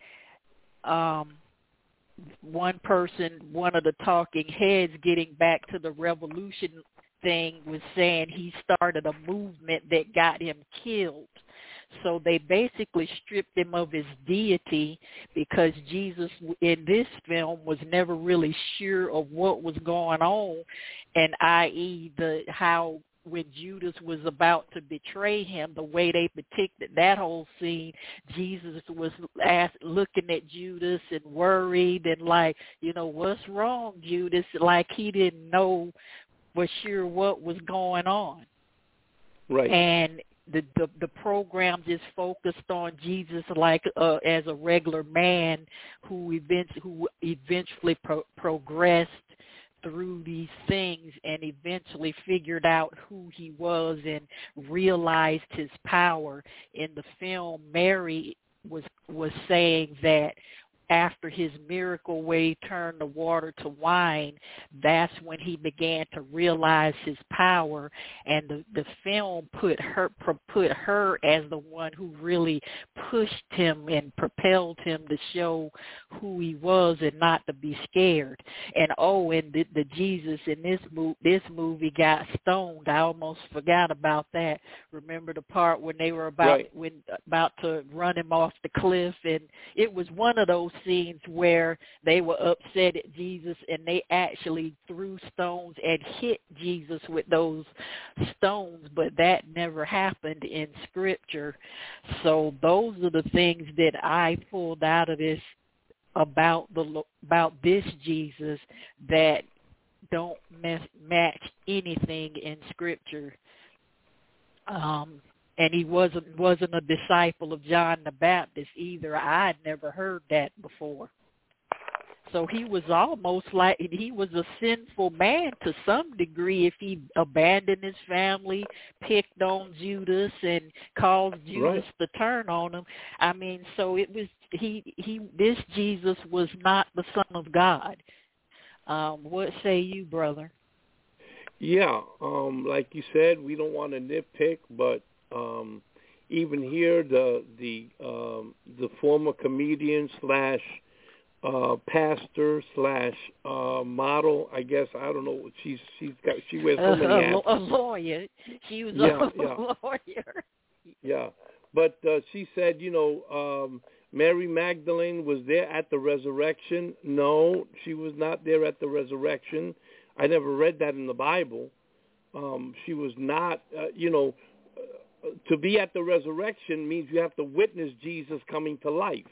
um. One person, one of the talking heads, getting back to the revolution thing, was saying he started a movement that got him killed. So they basically stripped him of his deity because Jesus in this film was never really sure of what was going on, and that is the how when Judas was about to betray him, the way they depicted that whole scene, Jesus was asked, looking at Judas and worried and like, you know, what's wrong, Judas? Like he didn't know for sure what was going on. Right. And the, the the program just focused on Jesus like uh, as a regular man who event who eventually pro- progressed through these things and eventually figured out who he was and realized his power. In the film, Mary was was saying that after his miracle where he turned the water to wine, that's when he began to realize his power. And the, the film put her put her as the one who really pushed him and propelled him to show who he was and not to be scared. And oh, and the, the Jesus in this movie, this movie got stoned. I almost forgot about that. Remember the part when they were about right. when about to run him off the cliff, and it was one of those scenes where they were upset at Jesus and they actually threw stones and hit Jesus with those stones, but that never happened in Scripture. So those are the things that I pulled out of this about the about this Jesus that don't mess, match anything in Scripture. Um, And he wasn't wasn't a disciple of John the Baptist either. I'd never heard that before. So he was almost like he was a sinful man to some degree if he abandoned his family, picked on Judas, and caused Judas right. to turn on him. I mean, so it was he he. This Jesus was not the Son of God. Um, what say you, brother? Yeah, um, like you said, we don't want to nitpick, but. Um, even here, the the um, the former comedian slash uh, pastor slash uh, model, I guess I don't know. She's she's got she wears so many hats. A, a lawyer. She was yeah, a yeah. lawyer. Yeah, but uh, she said, you know, um, Mary Magdalene was there at the resurrection. No, she was not there at the resurrection. I never read that in the Bible. Um, she was not, uh, you know. To be at the resurrection means you have to witness Jesus coming to life.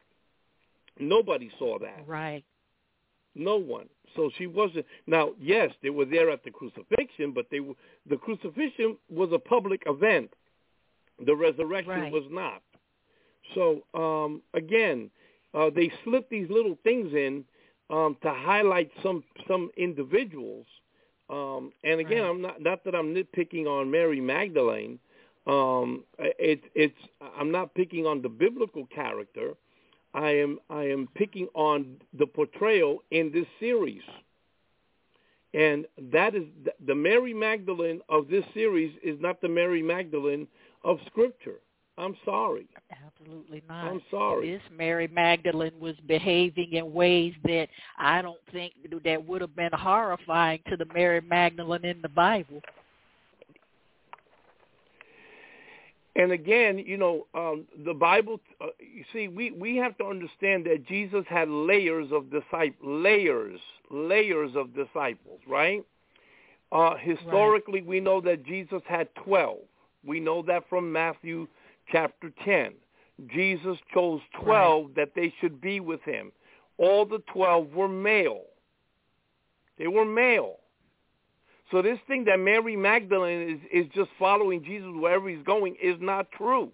Nobody saw that. Right. No one. So she wasn't. Now, yes, they were there at the crucifixion, but they were, the crucifixion was a public event. The resurrection right. was not. So, um, again, uh, they slip these little things in um, to highlight some some individuals. Um, and again, right. I'm not not that I'm nitpicking on Mary Magdalene. Um, it, it's I'm not picking on the biblical character. I am I am picking on the portrayal in this series, and that is the Mary Magdalene of this series is not the Mary Magdalene of Scripture. I'm sorry. Absolutely not. I'm sorry. This Mary Magdalene was behaving in ways that I don't think that would have been horrifying to the Mary Magdalene in the Bible. And again, you know, um, the Bible, uh, you see, we, we have to understand that Jesus had layers of disciples, layers, layers of disciples, right? Uh, historically, right. we know that Jesus had twelve. We know that from Matthew chapter ten. Jesus chose twelve right. that they should be with him. All the twelve were male. They were male. So this thing that Mary Magdalene is, is just following Jesus wherever he's going is not true.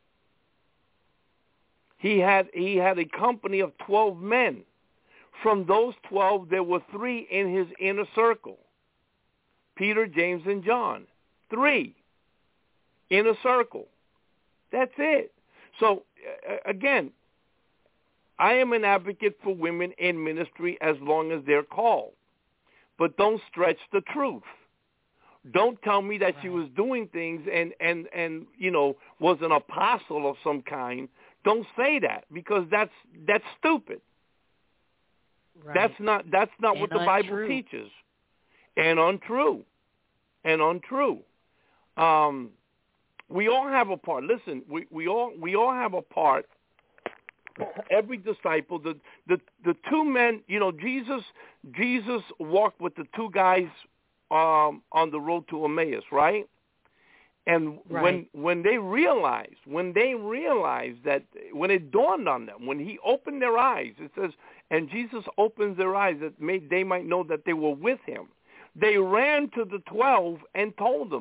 He had he had a company of twelve men. From those twelve, there were three in his inner circle. Peter, James, and John. Three. Inner circle. That's it. So, uh, again, I am an advocate for women in ministry as long as they're called. But don't stretch the truth. Don't tell me that right. she was doing things and, and, and, you know, was an apostle of some kind. Don't say that because that's that's stupid. Right. That's not that's not and what the untrue. Bible teaches. And untrue. And untrue. Um, we all have a part. Listen, we, we all we all have a part. Every disciple, the, the the two men, you know, Jesus Jesus walked with the two guys um, on the road to Emmaus, right? And right. when when they realized, when they realized that, when it dawned on them, when he opened their eyes, it says, and Jesus opens their eyes that made, they might know that they were with him. They ran to the twelve and told them,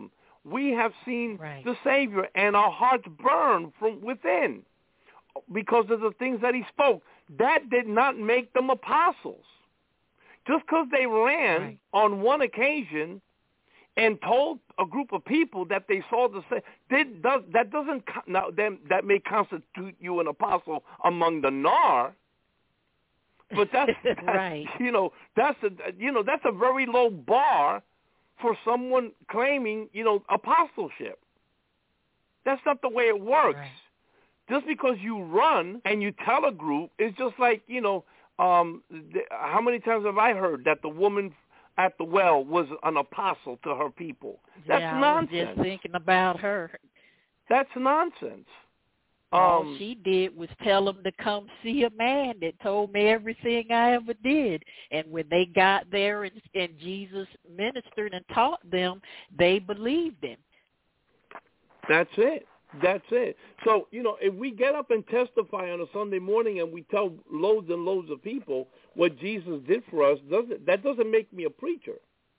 we have seen right. the Savior, and our hearts burn from within because of the things that he spoke. That did not make them apostles. Just because they ran right. on one occasion and told a group of people that they saw the same, did, does, that doesn't now then that may constitute you an apostle among the Nar. But that's, that's right. you know that's a you know that's a very low bar for someone claiming you know apostleship. That's not the way it works. Right. Just because you run and you tell a group, it's just like you know um, the, how many times have I heard that the woman at the well was an apostle to her people? That's yeah, nonsense. I was just thinking about her. That's nonsense. All Um, she did was tell them to come see a man that told me everything I ever did. And when they got there and, and Jesus ministered and taught them, they believed him. That's it. That's it. So, you know, if we get up and testify on a Sunday morning and we tell loads and loads of people what Jesus did for us, doesn't that doesn't make me a preacher.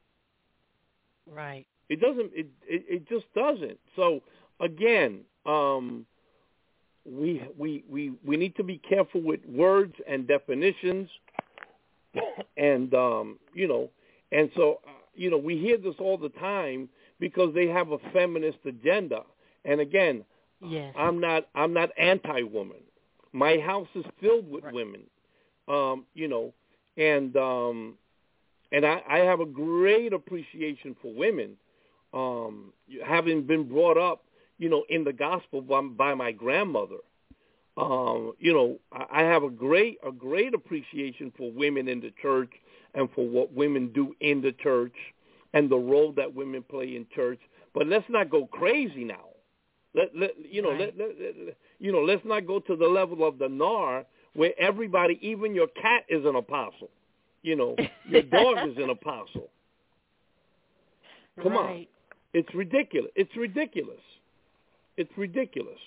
Right. It doesn't. It it, it just doesn't. So again, um, we we we we need to be careful with words and definitions, and um, you know, and so uh, you know, we hear this all the time because they have a feminist agenda. And again, yes. I'm not I'm not anti-woman. My house is filled with right. women, um, you know, and um, and I, I have a great appreciation for women, um, having been brought up, you know, in the gospel by, by my grandmother. Um, you know, I, I have a great a great appreciation for women in the church and for what women do in the church and the role that women play in church. But let's not go crazy now. Let, let you know, right. let, let, let, you know, let's not go to the level of the Nar where everybody, even your cat, is an apostle. You know, your dog is an apostle. Come right. on, it's ridiculous. It's ridiculous. It's ridiculous.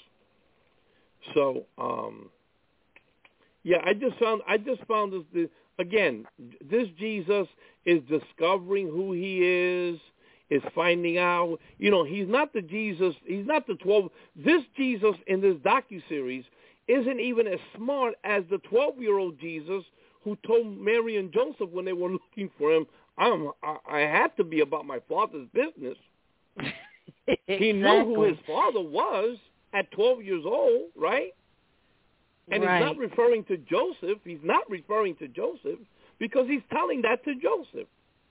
So, um, yeah, I just found, I just found this. The, again, this Jesus is discovering who he is. Is finding out, you know, he's not the Jesus, he's not the twelve. This Jesus in this docuseries isn't even as smart as the twelve-year-old Jesus who told Mary and Joseph when they were looking for him, I'm, I, I had to be about my father's business. Exactly. He knew who his father was at twelve years old, right? And right. he's not referring to Joseph. He's not referring to Joseph because he's telling that to Joseph.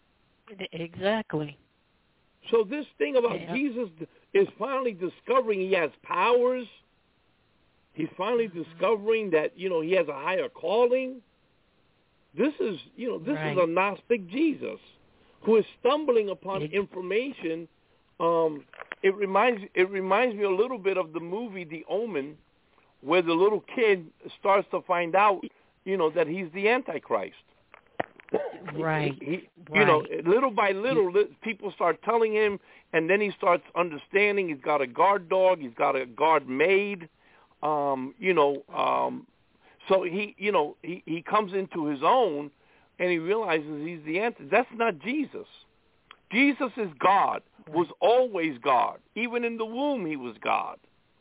Exactly. So this thing about yeah. Jesus is finally discovering he has powers. He's finally mm-hmm. discovering that, you know, he has a higher calling. This is, you know, this right. is a Gnostic Jesus who is stumbling upon it, information. Um, it reminds it reminds me a little bit of the movie The Omen, where the little kid starts to find out, you know, that he's the Antichrist. Right. He, right. You know, little by little, people start telling him, and then he starts understanding. He's got a guard dog. He's got a guard maid. Um, you know, um, so he, you know, he, he comes into his own, and he realizes he's the answer. That's not Jesus. Jesus is God. Right. Was always God. Even in the womb, he was God.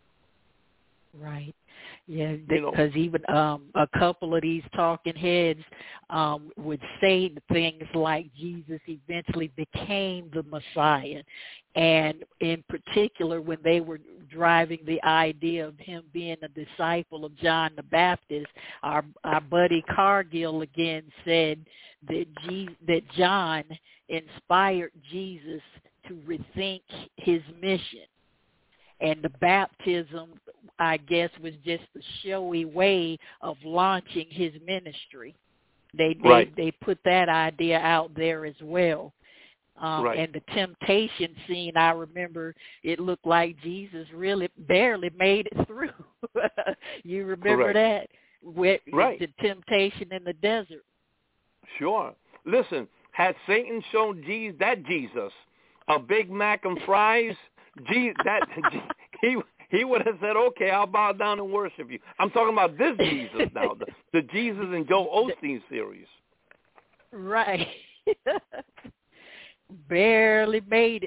Right. Yeah, you know. because even um, a couple of these talking heads um, would say things like Jesus eventually became the Messiah. And in particular, when they were driving the idea of him being a disciple of John the Baptist, our, our buddy Cargill again said that, Je- that John inspired Jesus to rethink his mission. And the baptism, I guess, was just a showy way of launching his ministry. They they, right. they put that idea out there as well. Um, right. And the temptation scene, I remember it looked like Jesus really barely made it through. You remember Correct. that? Where, right. The temptation in the desert. Sure. Listen, had Satan shown Jesus, that Jesus a Big Mac and fries, Gee, that he he would have said, "Okay, I'll bow down and worship you." I'm talking about this Jesus now, the, the Jesus in Joel Osteen series. Right. Barely made it through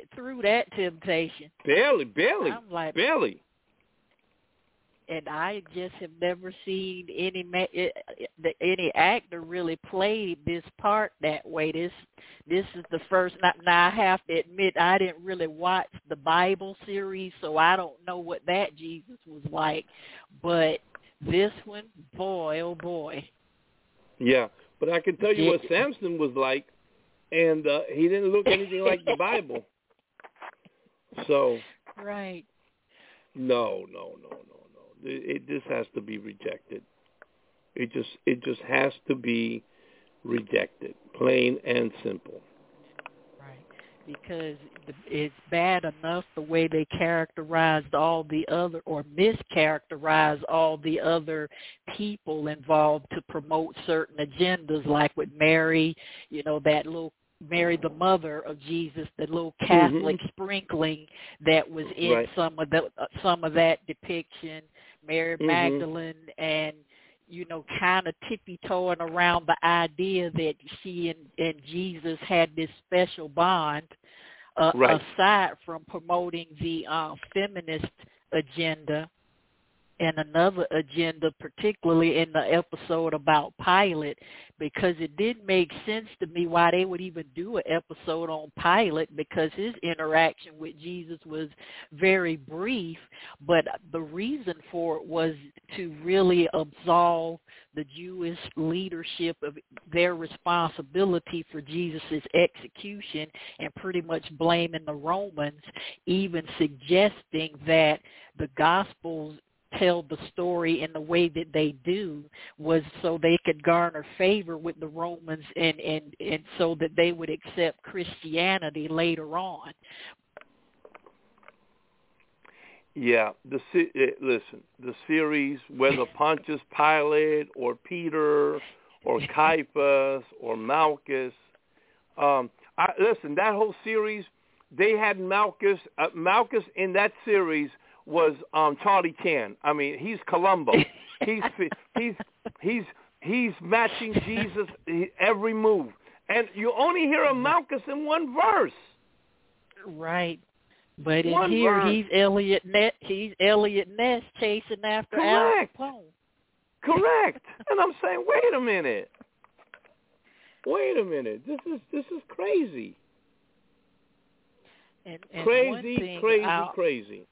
that temptation. Barely, barely, I'm like, barely. And I just have never seen any ma- any actor really play this part that way. This this is the first. Now, now I have to admit, I didn't really watch the Bible series, so I don't know what that Jesus was like. But this one, boy, oh boy. Yeah, but I can tell you what Samson was like, and uh, he didn't look anything like the Bible. So. Right. No, no, no, no. It, it, this has to be rejected. It just it just has to be rejected, plain and simple. Right, because it's bad enough the way they characterized all the other, or mischaracterized all the other people involved to promote certain agendas, like with Mary, you know, that little Mary, the mother of Jesus, the little Catholic mm-hmm. sprinkling that was in right. some of the uh, some of that depiction. Mary mm-hmm. Magdalene, and you know, kind of tippy-toeing around the idea that she and, and Jesus had this special bond, uh, right. aside from promoting the uh, feminist agenda. And another agenda, particularly in the episode about Pilate, because it didn't make sense to me why they would even do an episode on Pilate, because his interaction with Jesus was very brief. But the reason for it was to really absolve the Jewish leadership of their responsibility for Jesus' execution, and pretty much blaming the Romans, even suggesting that the Gospels tell the story in the way that they do was so they could garner favor with the Romans, and, and, and so that they would accept Christianity later on. Yeah, the listen, the series, whether Pontius Pilate or Peter or Caiaphas or Malchus, um, I, listen, that whole series, they had Malchus, uh, Malchus in that series was um, Charlie Chan. I mean, he's Columbo. he's he's he's he's matching Jesus every move, and you only hear of Malchus in one verse. Right, but in one here verse. he's Elliot Ness. He's Elliot Ness chasing after Correct. Al Capone. Correct. And I'm saying, wait a minute. Wait a minute. This is this is crazy. And, and crazy, one thing crazy, I'll, crazy.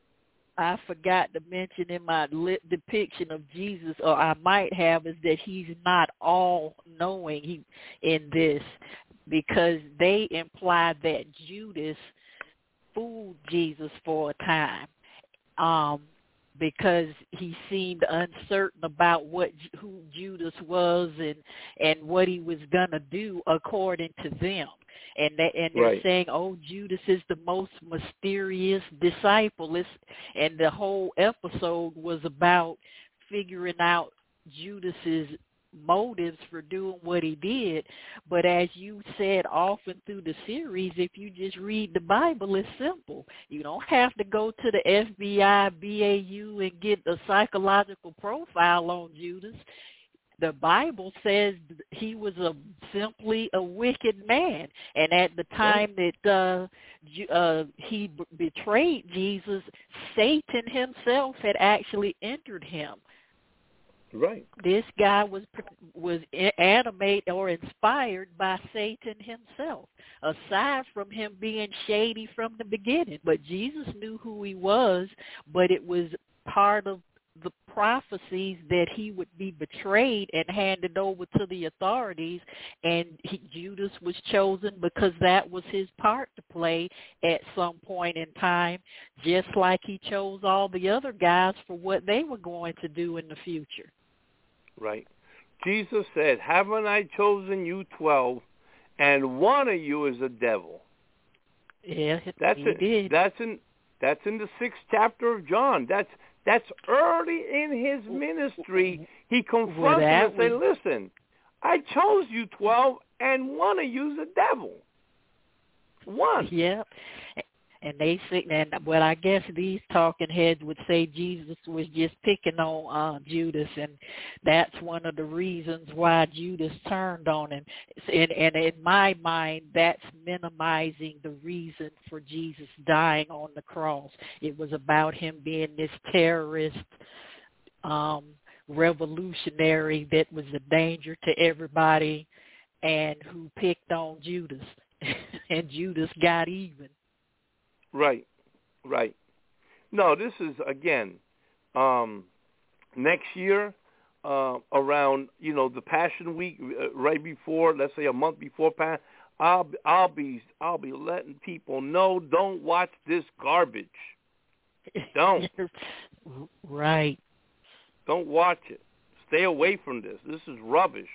I forgot to mention in my lit depiction of Jesus, or I might have, is that he's not all-knowing he, in this, because they imply that Judas fooled Jesus for a time, um, because he seemed uncertain about what who Judas was and, and what he was going to do according to them. And, they, and they're right. saying, oh, Judas is the most mysterious disciple. It's, and the whole episode was about figuring out Judas's motives for doing what he did. But as you said often through the series, if you just read the Bible, it's simple. You don't have to go to the F B I, B A U, and get a psychological profile on Judas. The Bible says he was a simply a wicked man, and at the time that uh, uh, he b- betrayed Jesus, Satan himself had actually entered him. Right. This guy was was animated or inspired by Satan himself, aside from him being shady from the beginning. But Jesus knew who he was, but it was part of the prophecies that he would be betrayed and handed over to the authorities, and he, Judas was chosen because that was his part to play at some point in time, just like he chose all the other guys for what they were going to do in the future. Right. Jesus said, haven't I chosen you twelve, and one of you is a devil? Yeah, that's he it. did. That's in that's in the sixth chapter of John. That's That's early in his ministry. He confronted well, them and said, was... listen, I chose you twelve, and one of you's a devil. One. Yeah. And they say, and well, I guess these talking heads would say Jesus was just picking on uh, Judas, and that's one of the reasons why Judas turned on him. And, and in my mind, that's minimizing the reason for Jesus dying on the cross. It was about him being this terrorist, um, revolutionary that was a danger to everybody, and who picked on Judas, and Judas got even. Right, right. No, this is, again, um, next year, uh, around, you know, the Passion Week, uh, right before, let's say a month before Passion, I'll, I'll be, I'll be letting people know, don't watch this garbage. Don't. Right. Don't watch it. Stay away from this. This is rubbish.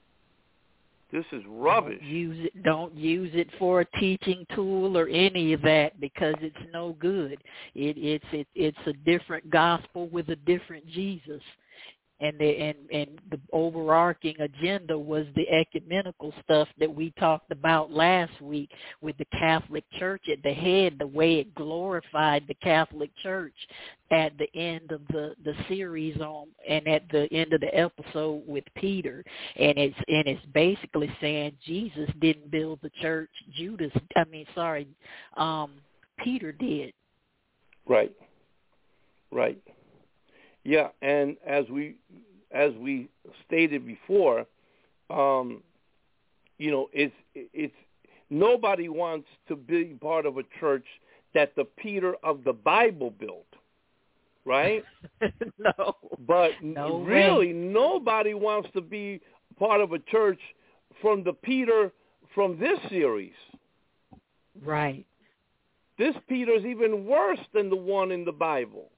This is rubbish. Don't use it. Don't use it for a teaching tool or any of that, because it's no good. It, it's it, it's a different gospel with a different Jesus, and the and and the overarching agenda was the ecumenical stuff that we talked about last week, with the Catholic Church at the head, the way it glorified the Catholic Church at the end of the, the series on, and at the end of the episode with Peter. And it's and it's basically saying Jesus didn't build the church. Judas, I mean, sorry, um, Peter did. Right. Right. Yeah, and as we as we stated before, um, you know, it's it's nobody wants to be part of a church that the Peter of the Bible built. Right? No. But no really, way. nobody wants to be part of a church from the Peter from this series. Right. This Peter is even worse than the one in the Bible.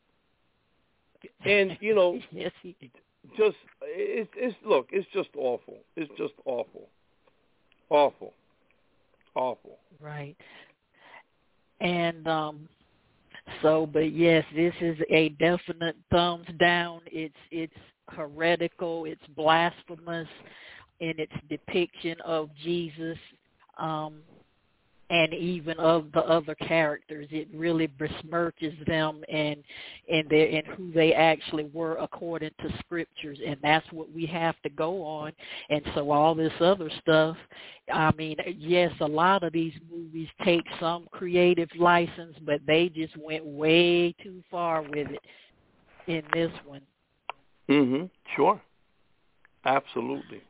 And, you know, yes, he just, it's, it's, look, it's just awful. It's just awful. Awful. Awful. Right. And, um, So, but yes, this is a definite thumbs down. It's it's heretical. It's blasphemous in its depiction of Jesus, um, and even of the other characters. It really besmirches them and and their and who they actually were according to scriptures, and that's what we have to go on. And so all this other stuff, I mean, yes, a lot of these movies take some creative license, but they just went way too far with it in this one. Mhm. Sure. Absolutely.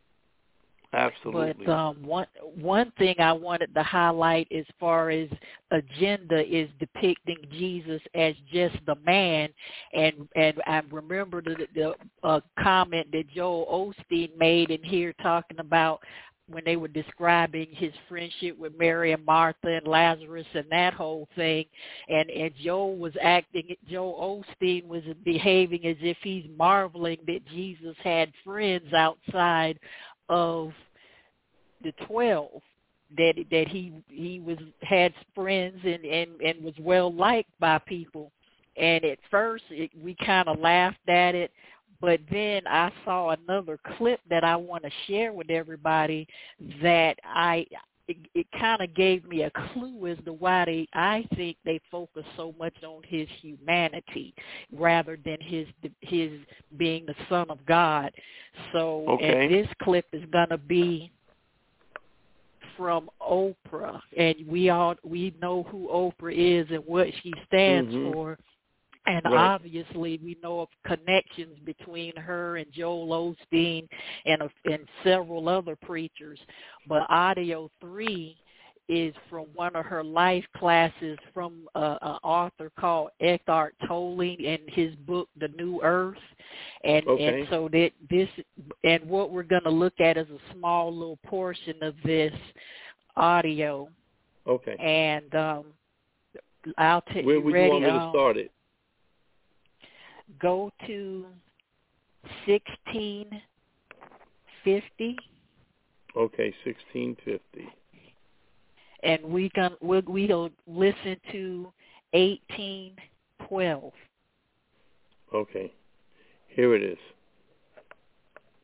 Absolutely. But um, one one thing I wanted to highlight as far as agenda is depicting Jesus as just the man, and and I remember the, the uh, comment that Joel Osteen made in here talking about when they were describing his friendship with Mary and Martha and Lazarus and that whole thing, and and Joel was acting, Joel Osteen was behaving as if he's marveling that Jesus had friends outside of the twelve, that that he he was had friends and, and, and was well liked by people. And at first it, we kind of laughed at it, but then I saw another clip that I want to share with everybody that I it, it kind of gave me a clue as to why they I think they focus so much on his humanity rather than his his being the Son of God. So okay. And this clip is going to be from Oprah, and we all we know who Oprah is and what she stands mm-hmm. for, and right. obviously we know of connections between her and Joel Osteen and uh, and several other preachers. But audio three is from one of her life classes from uh, an author called Eckhart Tolle in his book The New Earth, and okay. and so that this and what we're going to look at is a small little portion of this audio. Okay. And um, I'll take Where you would ready. you want me to um, start it? Go to sixteen fifty. Okay, sixteen fifty. And we can we'll, we'll listen to eighteen twelve. Okay, here it is.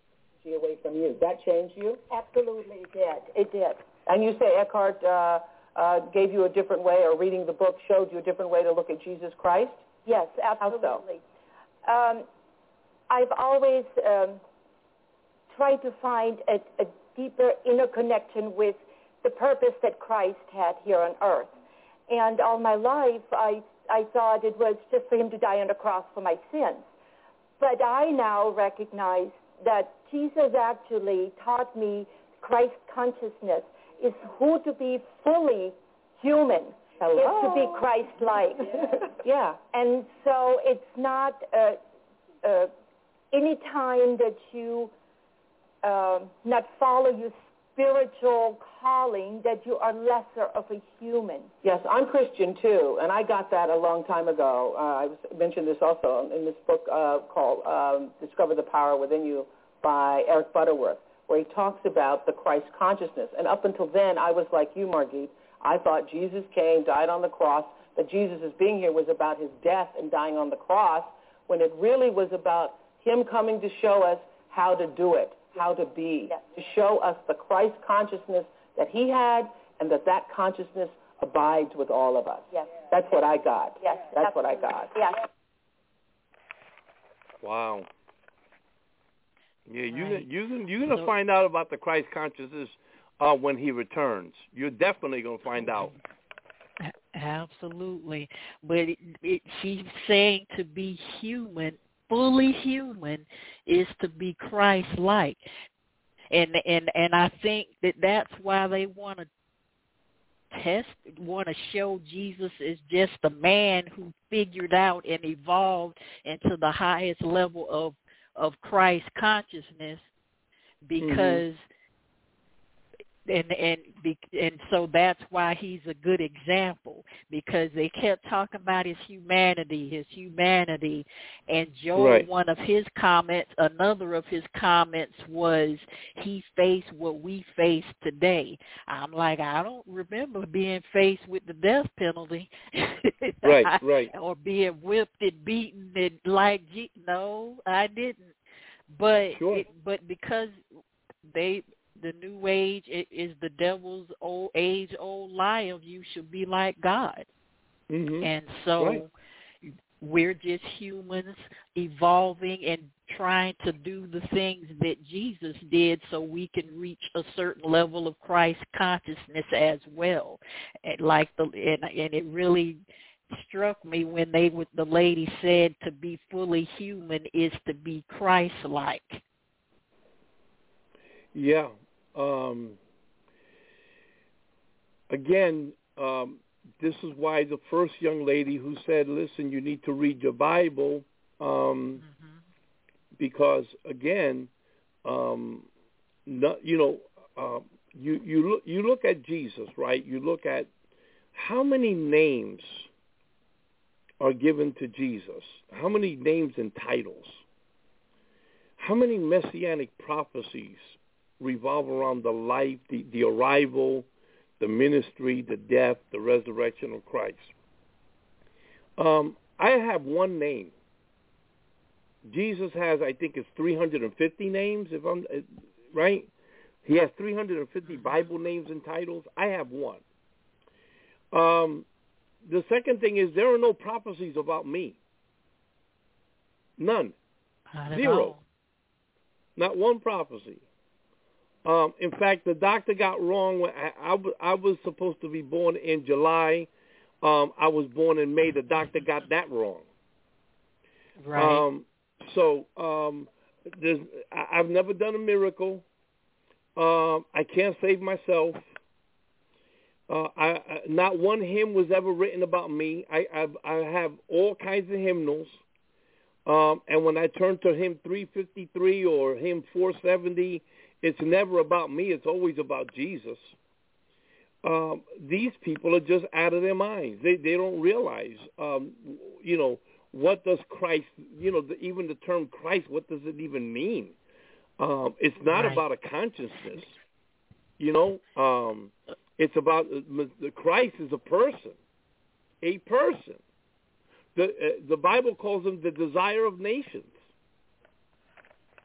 Away from you. That changed you? Absolutely, it did. It did. And you say Eckhart uh, uh, gave you a different way, or reading the book showed you a different way to look at Jesus Christ? Yes, absolutely. Um, I've always um, tried to find a, a deeper inner connection with the purpose that Christ had here on earth. And all my life, I, I thought it was just for him to die on the cross for my sins. But I now recognize that Jesus actually taught me Christ consciousness is who to be fully human. Hello. Is to be Christ-like. Yeah. And so it's not uh, uh, any time that you uh, not follow your spiritual calling that you are lesser of a human. Yes, I'm Christian too, and I got that a long time ago. Uh, I was, mentioned this also in this book uh, called um, Discover the Power Within You by Eric Butterworth, where he talks about the Christ consciousness. And up until then, I was like you, Margit. I thought Jesus came, died on the cross, that Jesus' being here was about his death and dying on the cross, when it really was about him coming to show us how to do it, how to be, yes. to show us the Christ consciousness that he had, and that that consciousness abides with all of us. Yes. That's what I got. Yes. That's absolutely. what I got. Yes. Wow. Yeah, you Right. you you're gonna So- find out about the Christ consciousness uh, when he returns. You're definitely gonna find out. Absolutely. But it, it, she's saying to be human, fully human, is to be Christ-like. And and and I think that that's why they want to test, want to show Jesus is just a man who figured out and evolved into the highest level of of Christ consciousness, because mm-hmm. and and and so that's why he's a good example, because they kept talking about his humanity, his humanity, and Joel, right. one of his comments, another of his comments was he faced what we face today. I'm like, I don't remember being faced with the death penalty, right, right, or being whipped and beaten and like, no, I didn't. But sure. it, but because they. The new age is the devil's old age-old lie of you should be like God. Mm-hmm. And so right. we're just humans evolving and trying to do the things that Jesus did so we can reach a certain level of Christ consciousness as well. And like the and, and it really struck me when they with the lady said to be fully human is to be Christ-like. Yeah. Um, again, um, this is why the first young lady who said, listen, you need to read your Bible, um, mm-hmm. because, again, um, not, you know, uh, you, you, look, you look at Jesus, right? You look at how many names are given to Jesus, how many names and titles, how many messianic prophecies revolve around the life, the, the arrival, the ministry, the death, the resurrection of Christ. Um, I have one name. Jesus has, I think, it's three hundred fifty names, if I'm right. He has three hundred fifty Bible names and titles. I have one. Um, the second thing is there are no prophecies about me. None. Not Zero. All. Not one prophecy. Um, in fact, the doctor got wrong. When I, I, I was supposed to be born in July. Um, I was born in May. The doctor got that wrong. Right. Um, so um, there's, I, I've never done a miracle. Um, I can't save myself. Uh, I, I, not one hymn was ever written about me. I, I, I have all kinds of hymnals. Um, and when I turn to hymn three fifty-three or hymn four seventy, it's never about me. It's always about Jesus. Um, these people are just out of their minds. They they don't realize, um, you know, what does Christ, you know, the, even the term Christ, what does it even mean? Um, it's not right. about a consciousness, you know. Um, it's about uh, the Christ is a person, a person. The uh, the Bible calls him the desire of nations.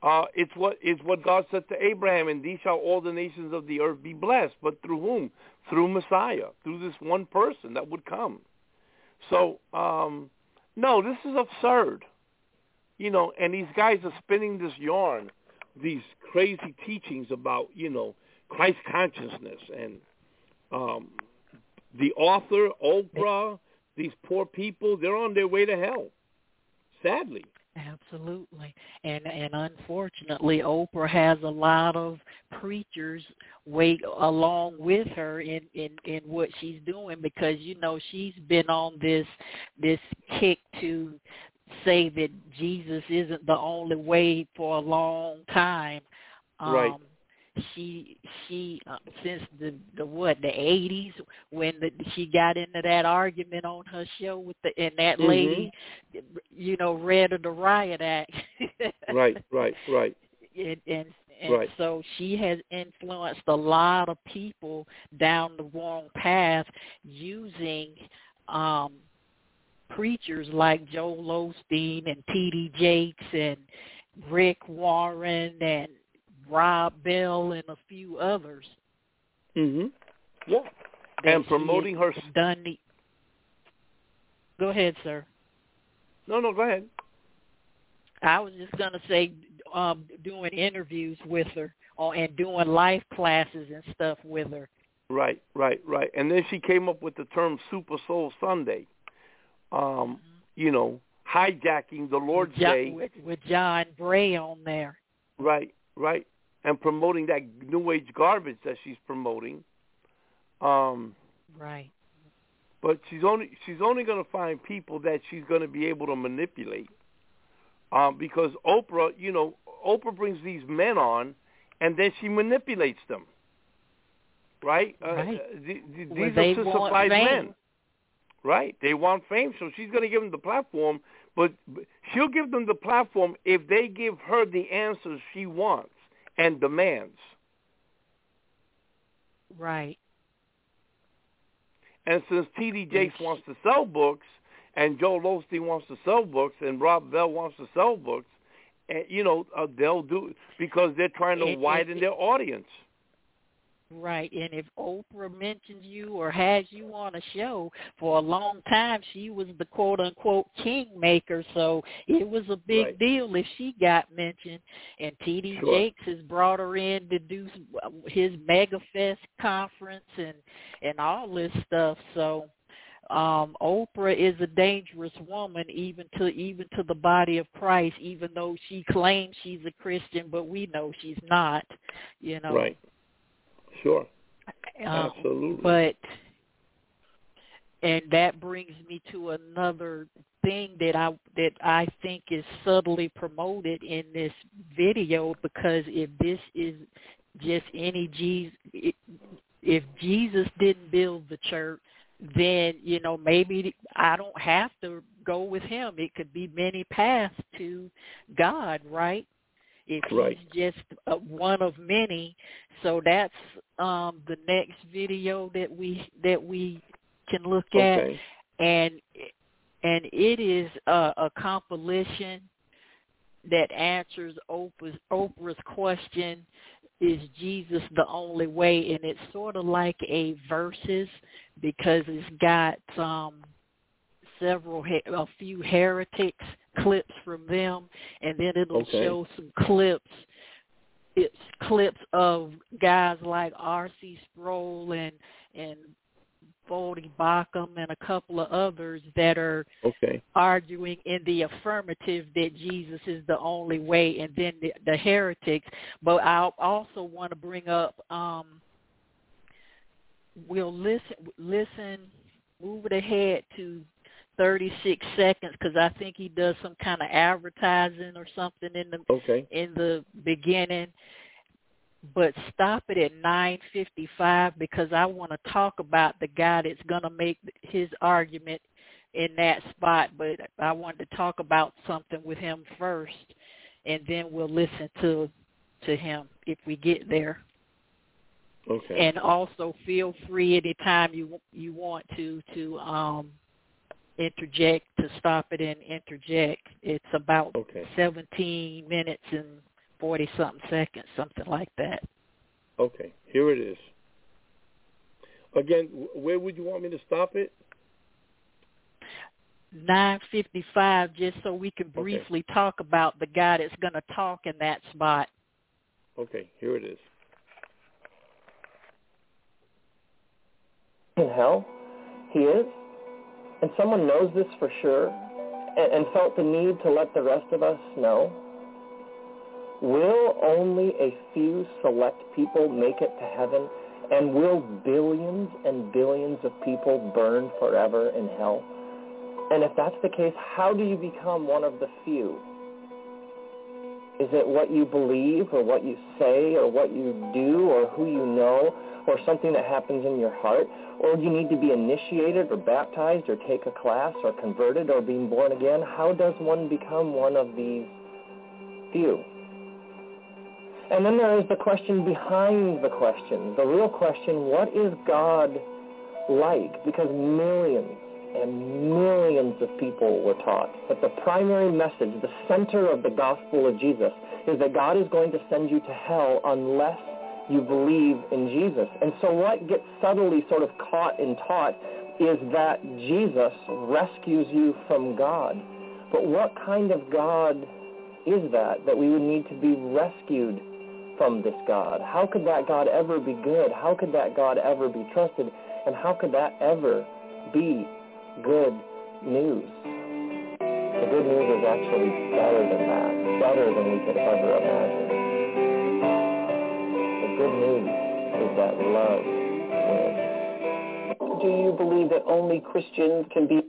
Uh, it's what it's what God said to Abraham, and these shall all the nations of the earth be blessed. But through whom? Through Messiah, through this one person that would come. So, um, no, this is absurd. You know, and these guys are spinning this yarn, these crazy teachings about, you know, Christ consciousness. And um, the author, Oprah, these poor people, they're on their way to hell, sadly. Absolutely. And and unfortunately, Oprah has a lot of preachers wait along with her in, in, in what she's doing, because, you know, she's been on this this kick to say that Jesus isn't the only way for a long time. Um, right. She she uh, since the the what the eighties, when the, she got into that argument on her show with the and that mm-hmm. lady, you know, read of the riot act. right, right, right. And and, and right. so she has influenced a lot of people down the wrong path using um, preachers like Joel Osteen and T D Jakes and Rick Warren and Rob Bell and a few others. Mm-hmm. Yeah. And promoting her. Done the... Go ahead, sir. No, no, go ahead. I was just going to say um, doing interviews with her or, and doing life classes and stuff with her. Right, right, right. And then she came up with the term Super Soul Sunday, um, mm-hmm. you know, hijacking the Lord's with John, Day. With, with John Bray on there. Right, right. And promoting that New Age garbage that she's promoting. Um, right. But she's only she's only going to find people that she's going to be able to manipulate. Um, because Oprah, you know, Oprah brings these men on, and then she manipulates them. Right? Right. Uh, th- th- well, these they are want supplied fame. men. Right? They want fame, so she's going to give them the platform. But she'll give them the platform if they give her the answers she wants and demands. Right. And since T D Jakes wants to sell books, and Joel Osteen wants to sell books, and Rob Bell wants to sell books, and, you know, uh, they'll do because they're trying to it, widen it, their audience. Right, and if Oprah mentions you or has you on a show, for a long time she was the quote-unquote kingmaker, so it was a big right. deal if she got mentioned. And T D Sure. Jakes has brought her in to do his MegaFest conference and, and all this stuff. So um, Oprah is a dangerous woman, even to even to the body of Christ, even though she claims she's a Christian, but we know she's not, you know. Right. Sure. Um, Absolutely. But, and that brings me to another thing that I that I think is subtly promoted in this video, because if this is just any Jesus, if Jesus didn't build the church, then, you know, maybe I don't have to go with him. It could be many paths to God, right? If right. he's just uh, one of many. So that's um, the next video that we that we can look okay. at, and and it is a, a compilation that answers Oprah's, Oprah's question, is Jesus the only way? And it's sort of like a verses, because it's got um, several, a few heretics, clips from them, and then it'll okay. show some clips. It's clips of guys like R C Sproul and and Voddie Baucham and a couple of others that are okay. arguing in the affirmative that Jesus is the only way, and then the, the heretics. But I also want to bring up, um, we'll listen, listen, move it ahead to thirty-six seconds, because I think he does some kind of advertising or something in the okay. in the beginning. But stop it at nine fifty-five, because I want to talk about the guy that's going to make his argument in that spot. But I wanted to talk about something with him first, and then we'll listen to to him if we get there. Okay. And also feel free anytime you you want to to um, interject, to stop it and interject. It's about okay. seventeen minutes and forty-something seconds, something like that. Okay, here it is. Again, where would you want me to stop it? nine fifty-five, just so we can briefly okay. talk about the guy that's going to talk in that spot. Okay, here it is. In hell, he is, and someone knows this for sure, and, and felt the need to let the rest of us know. Will only a few select people make it to heaven, and will billions and billions of people burn forever in hell? And if that's the case, how do you become one of the few? Is it what you believe, or what you say, or what you do, or who you know, or something that happens in your heart? Or do you need to be initiated or baptized or take a class or converted or being born again? How does one become one of these few? And then there is the question behind the question, the real question, what is God like? Because millions and millions of people were taught that the primary message, the center of the gospel of Jesus, is that God is going to send you to hell unless you believe in Jesus. And so what gets subtly sort of caught and taught is that Jesus rescues you from God. But what kind of God is that, that we would need to be rescued from this God? How could that God ever be good? How could that God ever be trusted? And how could that ever be good news? The good news is actually better than that, better than we could ever imagine. The good news is that love wins. Do you believe that only Christians can be?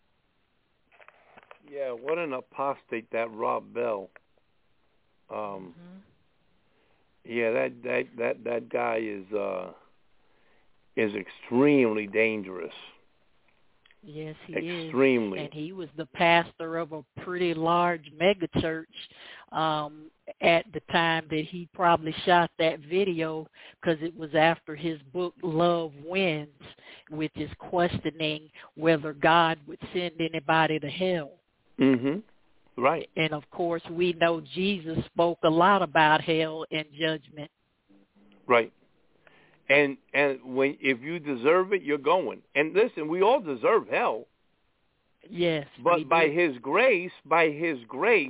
Yeah, what an apostate that Rob Bell. Um, mm-hmm. Yeah, that, that, that, that guy is uh, is extremely dangerous. Yes, he Extremely. is. And he was the pastor of a pretty large megachurch um, at the time that he probably shot that video, because it was after his book Love Wins, which is questioning whether God would send anybody to hell. Mm-hmm. Right. And, of course, we know Jesus spoke a lot about hell and judgment. Right. And and when if you deserve it, you're going. And listen, we all deserve hell. Yes. But by His grace, by His grace,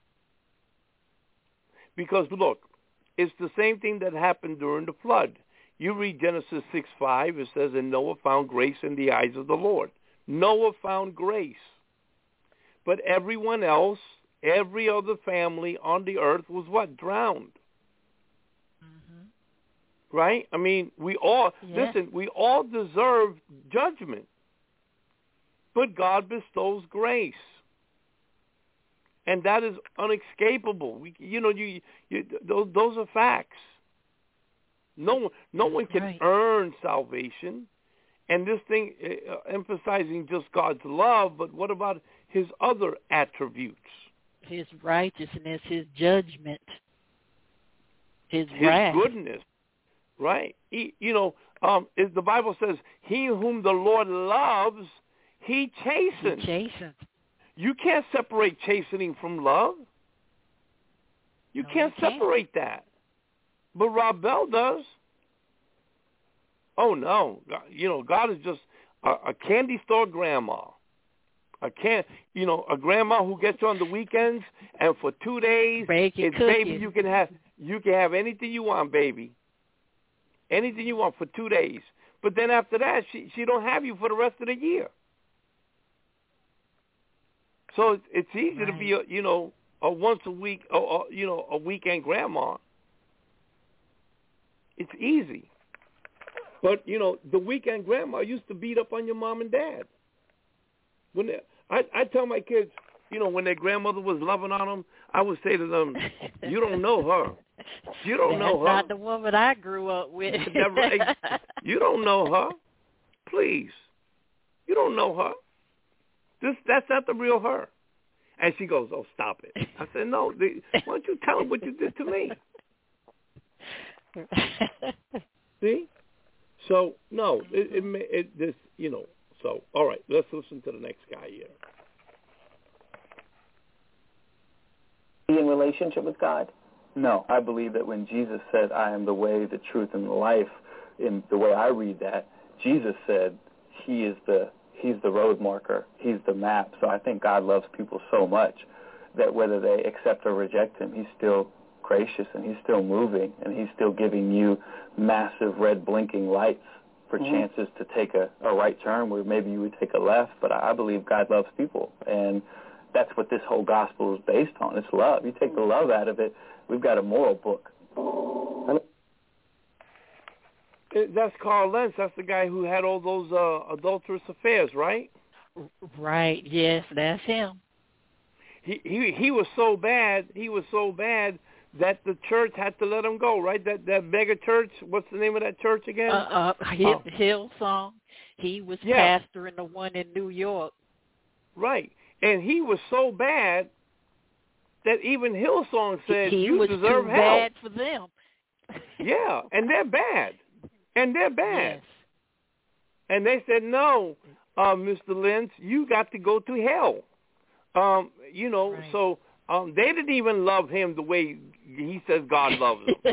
because look, it's the same thing that happened during the flood. You read Genesis six five, it says, and Noah found grace in the eyes of the Lord. Noah found grace. But everyone else, every other family on the earth was what? Drowned. Right? I mean, we all, yeah. listen, we all deserve judgment. But God bestows grace. And that is unescapable. We, you know, you, you, those, those are facts. No one, no one can right. earn salvation. And this thing, uh, emphasizing just God's love, but what about His other attributes? His righteousness, His judgment, His, His wrath. goodness. Right. He, you know, um, as the Bible says, he whom the Lord loves, he chastens. He chastens. You can't separate chastening from love. You no, can't you can't. separate that. But Rob Bell does. Oh, no. You know, God is just a, a candy store grandma. A can, you know, a grandma who gets on the weekends, and for two days, it's baby, you can have you can have anything you want, baby. Anything you want for two days. But then after that, she she don't have you for the rest of the year. So it's, it's easy right. to be, a, you know, a once a week, a, a, you know, a weekend grandma. It's easy. But, you know, the weekend grandma used to beat up on your mom and dad. When they, I, I tell my kids, you know, when their grandmother was loving on them, I would say to them, you don't know her. You don't That's know her. That's not the woman I grew up with. Right. You don't know her. Please. You don't know her. This That's not the real her. And she goes, oh, stop it. I said, no. They, why don't you tell them what you did to me? See? So, no. It, it, it, this, you know. So, all right. Let's listen to the next guy here. In relationship with God. No, I believe that when Jesus said, I am the way, the truth, and the life, in the way I read that, Jesus said he is the he's the road marker, he's the map. So I think God loves people so much that whether they accept or reject him, he's still gracious and he's still moving and he's still giving you massive red blinking lights for mm-hmm. chances to take a, a right turn where maybe you would take a left. But I believe God loves people, and that's what this whole gospel is based on. It's love. You take the love out of it, we've got a moral book. That's Carl Lentz. That's the guy who had all those uh, adulterous affairs, right? Right. Yes, that's him. He he he was so bad. He was so bad that the church had to let him go. Right? That that mega church. What's the name of that church again? Uh, uh Hill, oh. Hillsong. He was yeah. pastoring the one in New York. Right. And he was so bad that even Hillsong said, he you was deserve too hell. Bad for them. Yeah, and they're bad. And they're bad. Yes. And they said, no, uh, Mister Lentz, you got to go to hell. Um, you know, right. so um, they didn't even love him the way he says God loves him.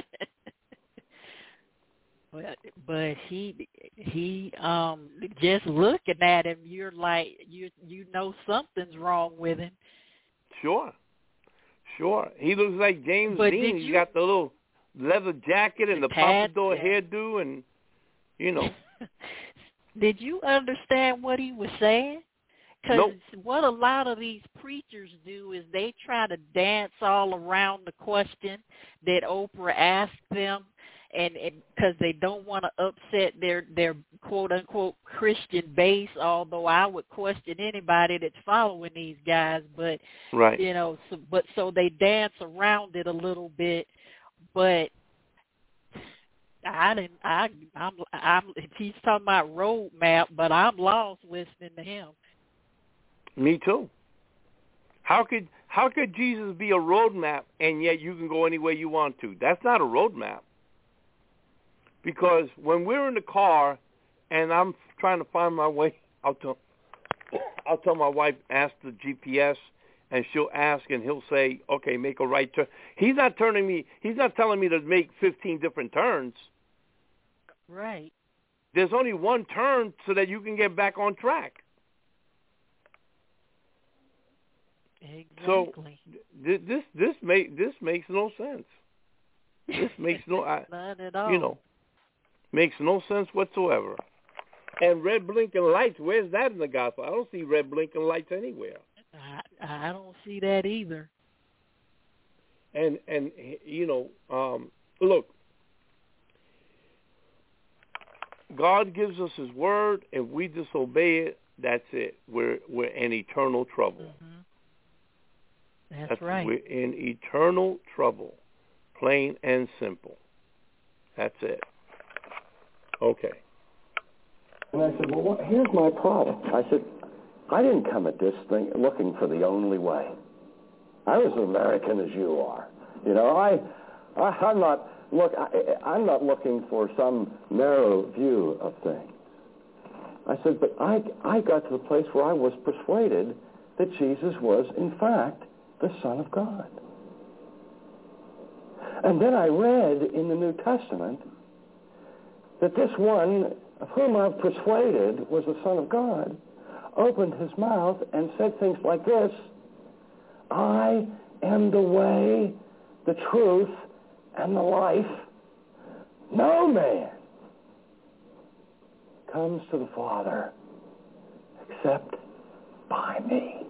But, but he he um just looking at him, you're like you you know something's wrong with him. Sure, sure. He looks like James but Dean. He's you, got the little leather jacket and the, the pompadour yeah. hairdo, and you know. Did you understand what he was saying? Because nope. what a lot of these preachers do is they try to dance all around the question that Oprah asked them. And because they don't want to upset their, their quote-unquote Christian base, although I would question anybody that's following these guys. But, right. you know, so, but so they dance around it a little bit. But I didn't, I, I'm, I'm, he's talking about roadmap, but I'm lost listening to him. Me too. How could, how could Jesus be a roadmap and yet you can go any way you want to? That's not a roadmap. Because when we're in the car and I'm trying to find my way, I'll tell, I'll tell my wife, ask the G P S, and she'll ask, and he'll say, okay, make a right turn. He's not turning me. He's not telling me to make fifteen different turns. Right. There's only one turn so that you can get back on track. Exactly. So th- this this make this makes no sense. This makes no. I, Not at all. You know. Makes no sense whatsoever. And red blinking lights, where's that in the gospel? I don't see red blinking lights anywhere. I, I don't see that either. And, and you know, um, look, God gives us his word. If we disobey it, that's it. We're, we're in eternal trouble. Mm-hmm. That's, that's right. We're in eternal trouble, plain and simple. That's it. Okay. And I said, well, what, here's my problem. I said, I didn't come at this thing looking for the only way. I was as American as you are. You know, I, I I'm not look. I, I'm not looking for some narrow view of things. I said, but I I got to the place where I was persuaded that Jesus was in fact the Son of God. And then I read in the New Testament that this one of whom I've persuaded was the Son of God opened his mouth and said things like this: I am the way, the truth, and the life. No man comes to the Father except by me.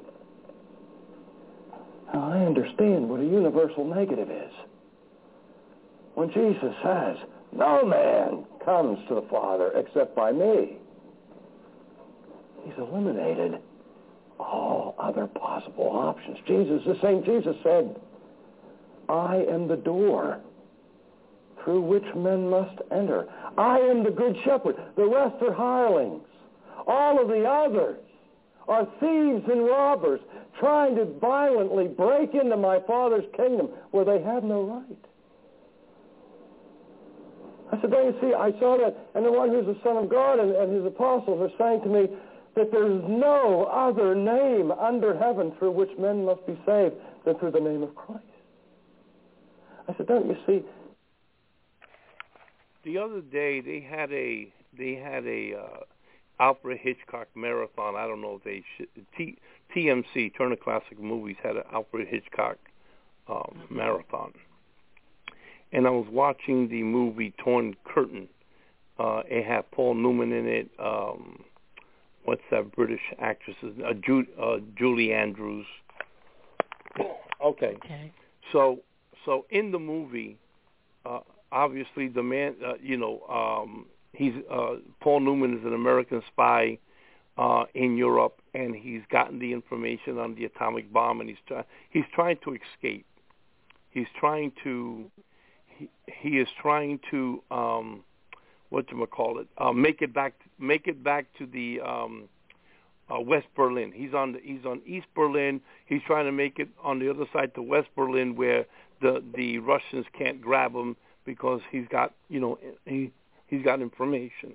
Now, I understand what a universal negative is. When Jesus says, no man comes to the Father except by me, he's eliminated all other possible options. Jesus, the same Jesus said, I am the door through which men must enter. I am the good shepherd. The rest are hirelings. All of the others are thieves and robbers trying to violently break into my Father's kingdom where they have no right. I said, don't you see, I saw that, and the one who's the Son of God and, and his apostles are saying to me that there's no other name under heaven through which men must be saved than through the name of Christ. I said, don't you see? The other day they had a they had a uh, Alfred Hitchcock marathon. I don't know if they should, T, T M C Turner Classic Movies had an Alfred Hitchcock um, mm-hmm. marathon, and I was watching the movie Torn Curtain. Uh, it had Paul Newman in it. Um, what's that British actress? Uh, Ju- uh, Julie Andrews. Okay. Okay. So so in the movie. Uh, Obviously, the man, uh, you know, um, he's uh, Paul Newman is an American spy uh, in Europe, and he's gotten the information on the atomic bomb, and he's trying he's trying to escape. He's trying to he, he is trying to um, what you call it uh, make it back make it back to the um, uh, West Berlin. He's on the, he's on East Berlin. He's trying to make it on the other side to West Berlin, where the the Russians can't grab him, because he's got, you know, he, he's got information.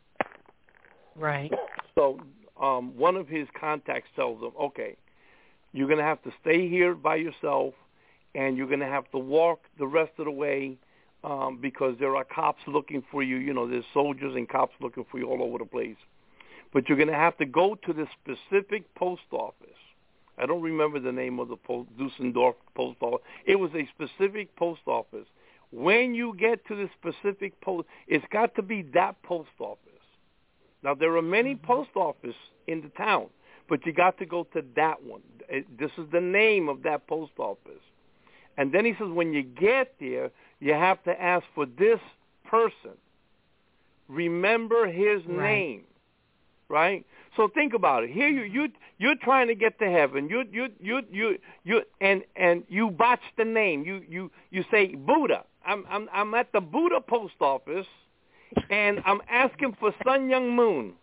Right. So um, one of his contacts tells him, okay, you're going to have to stay here by yourself, and you're going to have to walk the rest of the way um, because there are cops looking for you. You know, there's soldiers and cops looking for you all over the place. But you're going to have to go to the specific post office. I don't remember the name of the post, Dusseldorf post office. It was a specific post office. When you get to the specific post, it's got to be that post office. Now, there are many mm-hmm. post offices in the town, but you got to go to that one. It, this is the name of that post office. And then he says, when you get there, you have to ask for this person. Remember his right. name, right? So think about it. Here you you you're trying to get to heaven. You you you you you and and you botch the name. You you you say Buddha. I'm I'm I'm at the Buddha post office, and I'm asking for Sun Young Moon.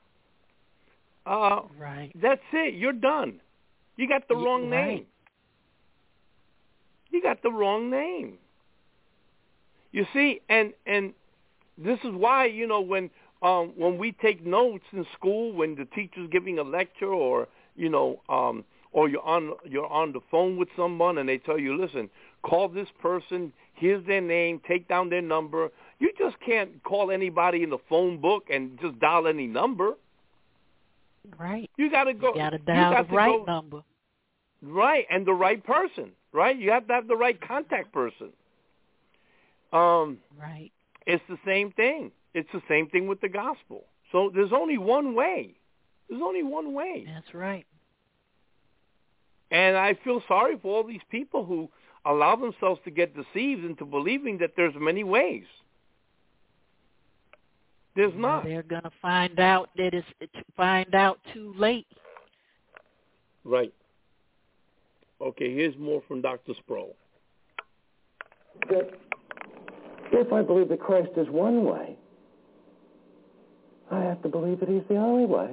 Uh, right. That's it. You're done. You got the yeah, wrong right. name. You got the wrong name. You see, and and this is why, you know, when um, when we take notes in school, when the teacher's giving a lecture, or you know, um, or you're on you're on the phone with someone and they tell you, listen, call this person. Here's their name. Take down their number. You just can't call anybody in the phone book and just dial any number. Right. You got to go. You got to dial got the right go, number. Right, and the right person. Right. You have to have the right contact person. Um, right. It's the same thing. It's the same thing with the gospel. So there's only one way. There's only one way. That's right. And I feel sorry for all these people who allow themselves to get deceived into believing that there's many ways. There's well, not. They're going to find out that it's find out too late. Right. Okay, here's more from Doctor Sproul. That if I believe that Christ is one way, I have to believe that he's the only way.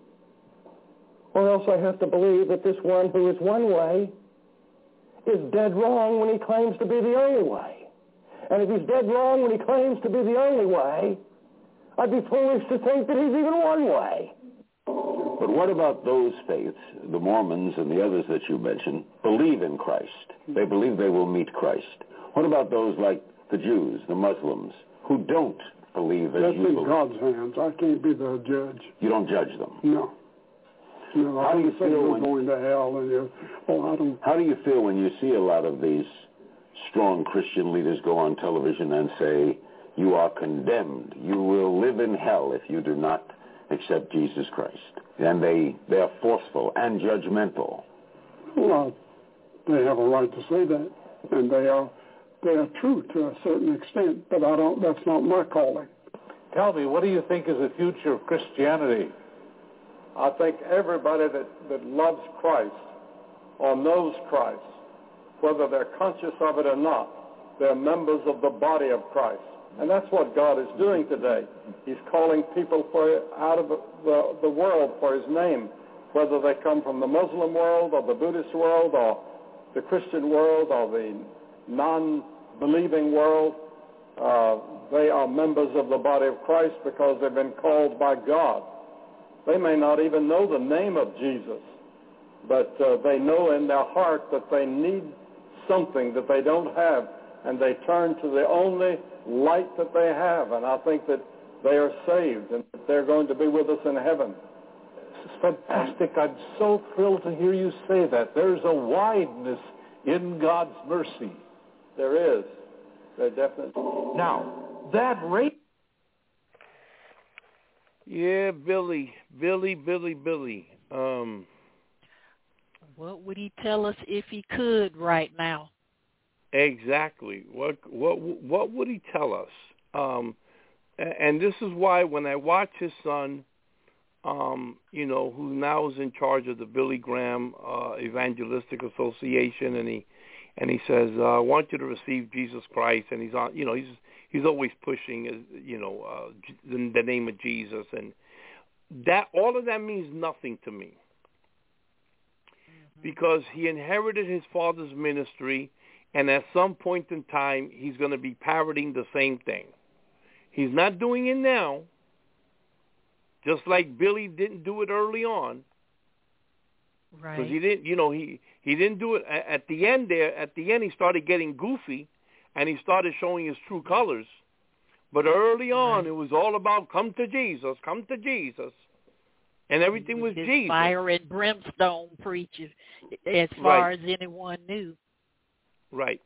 Or else I have to believe that this one who is one way is dead wrong when he claims to be the only way. And if he's dead wrong when he claims to be the only way, I'd be foolish to think that he's even one way. But what about those faiths, the Mormons and the others that you mentioned, believe in Christ? They believe they will meet Christ. What about those like the Jews, the Muslims, who don't believe as That's you in believe? God's hands. I can't be the judge. You don't judge them? No. No, how I do you say feel you're when going to hell and you're, oh, I don't... How do you feel when you see a lot of these strong Christian leaders go on television and say, you are condemned, you will live in hell if you do not accept Jesus Christ? And they, they are forceful and judgmental. Well, they have a right to say that, and they are they are true to a certain extent, but I don't. That's not my calling. Tell me, what do you think is the future of Christianity? I think everybody that, that loves Christ or knows Christ, whether they're conscious of it or not, they're members of the body of Christ. And that's what God is doing today. He's calling people for out of the, the world for his name, whether they come from the Muslim world or the Buddhist world or the Christian world or the non-believing world. Uh, they are members of the body of Christ because they've been called by God. They may not even know the name of Jesus, but uh, they know in their heart that they need something that they don't have and they turn to the only light that they have. And I think that they are saved and that they're going to be with us in heaven. This is fantastic. I'm so thrilled to hear you say that. There's a wideness in God's mercy. There is. There definitely. Now, that rate. Yeah, Billy, Billy, Billy, Billy. Um, what would he tell us if he could right now? Exactly. What what what would he tell us? Um, and this is why when I watch his son, um, you know, who now is in charge of the Billy Graham uh, Evangelistic Association, and he and he says, uh, "I want you to receive Jesus Christ," and he's on, you know, he's he's always pushing, you know, uh, the, the name of Jesus, and that all of that means nothing to me, mm-hmm. because he inherited his father's ministry. And at some point in time, he's going to be parroting the same thing. He's not doing it now, just like Billy didn't do it early on. Right. Because he didn't, you know, he, he didn't do it at the end there. At the end, he started getting goofy, and he started showing his true colors. But early on, right. it was all about come to Jesus, come to Jesus. And everything was, was Jesus. Fire and brimstone preacher, as far right. as anyone knew. Right.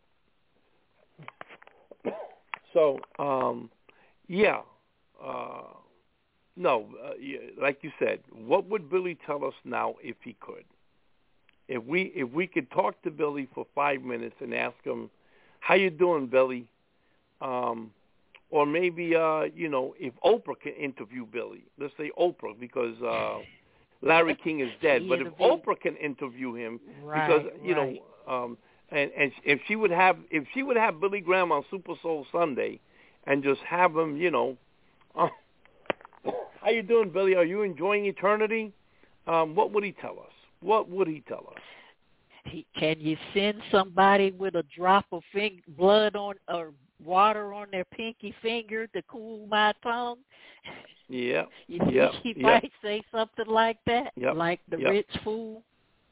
So, um, yeah. Uh, no, uh, yeah, like you said, what would Billy tell us now if he could? If we if we could talk to Billy for five minutes and ask him, "How you doing, Billy?" Um, or maybe, uh, you know, if Oprah can interview Billy, let's say Oprah, because uh, Larry King is dead. But if Oprah can interview him, right, because you right. know. Um, And, and if she would have, if she would have Billy Graham on Super Soul Sunday, and just have him, you know, uh, how you doing, Billy? Are you enjoying eternity? Um, what would he tell us? What would he tell us? He, can you send somebody with a drop of fing- blood on or water on their pinky finger to cool my tongue? Yeah. You yeah. think he yeah. might say something like that, yep. like the yep. rich fool?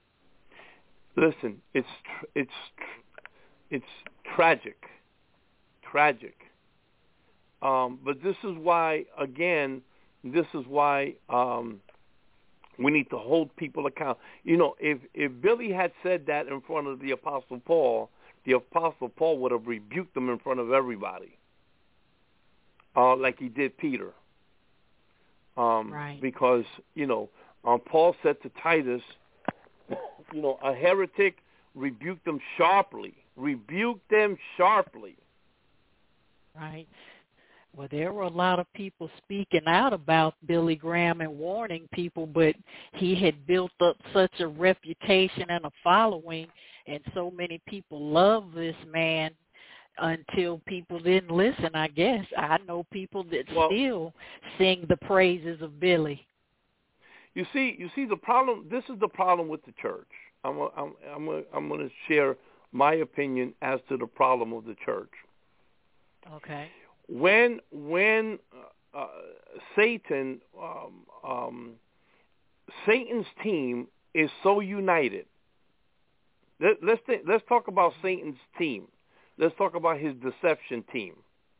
Listen, it's tr- it's tr- it's tragic, tragic. Um, but this is why, again, this is why um, we need to hold people accountable. You know, if if Billy had said that in front of the Apostle Paul, the Apostle Paul would have rebuked him in front of everybody, uh, like he did Peter. Um, right. Because you know, um, Paul said to Titus, you know, a heretic, rebuke them sharply. Rebuke them sharply. Right. Well, there were a lot of people speaking out about Billy Graham and warning people, but he had built up such a reputation and a following, and so many people love this man until people didn't listen, I guess. I know people that well, still sing the praises of Billy. You see, you see the problem. This is the problem with the church. I'm, a, I'm, I'm, a, I'm going to share my opinion as to the problem of the church. Okay. When when uh, uh, Satan, um, um, Satan's team is so united. Let, let's think, let's talk about Satan's team. Let's talk about his deception team.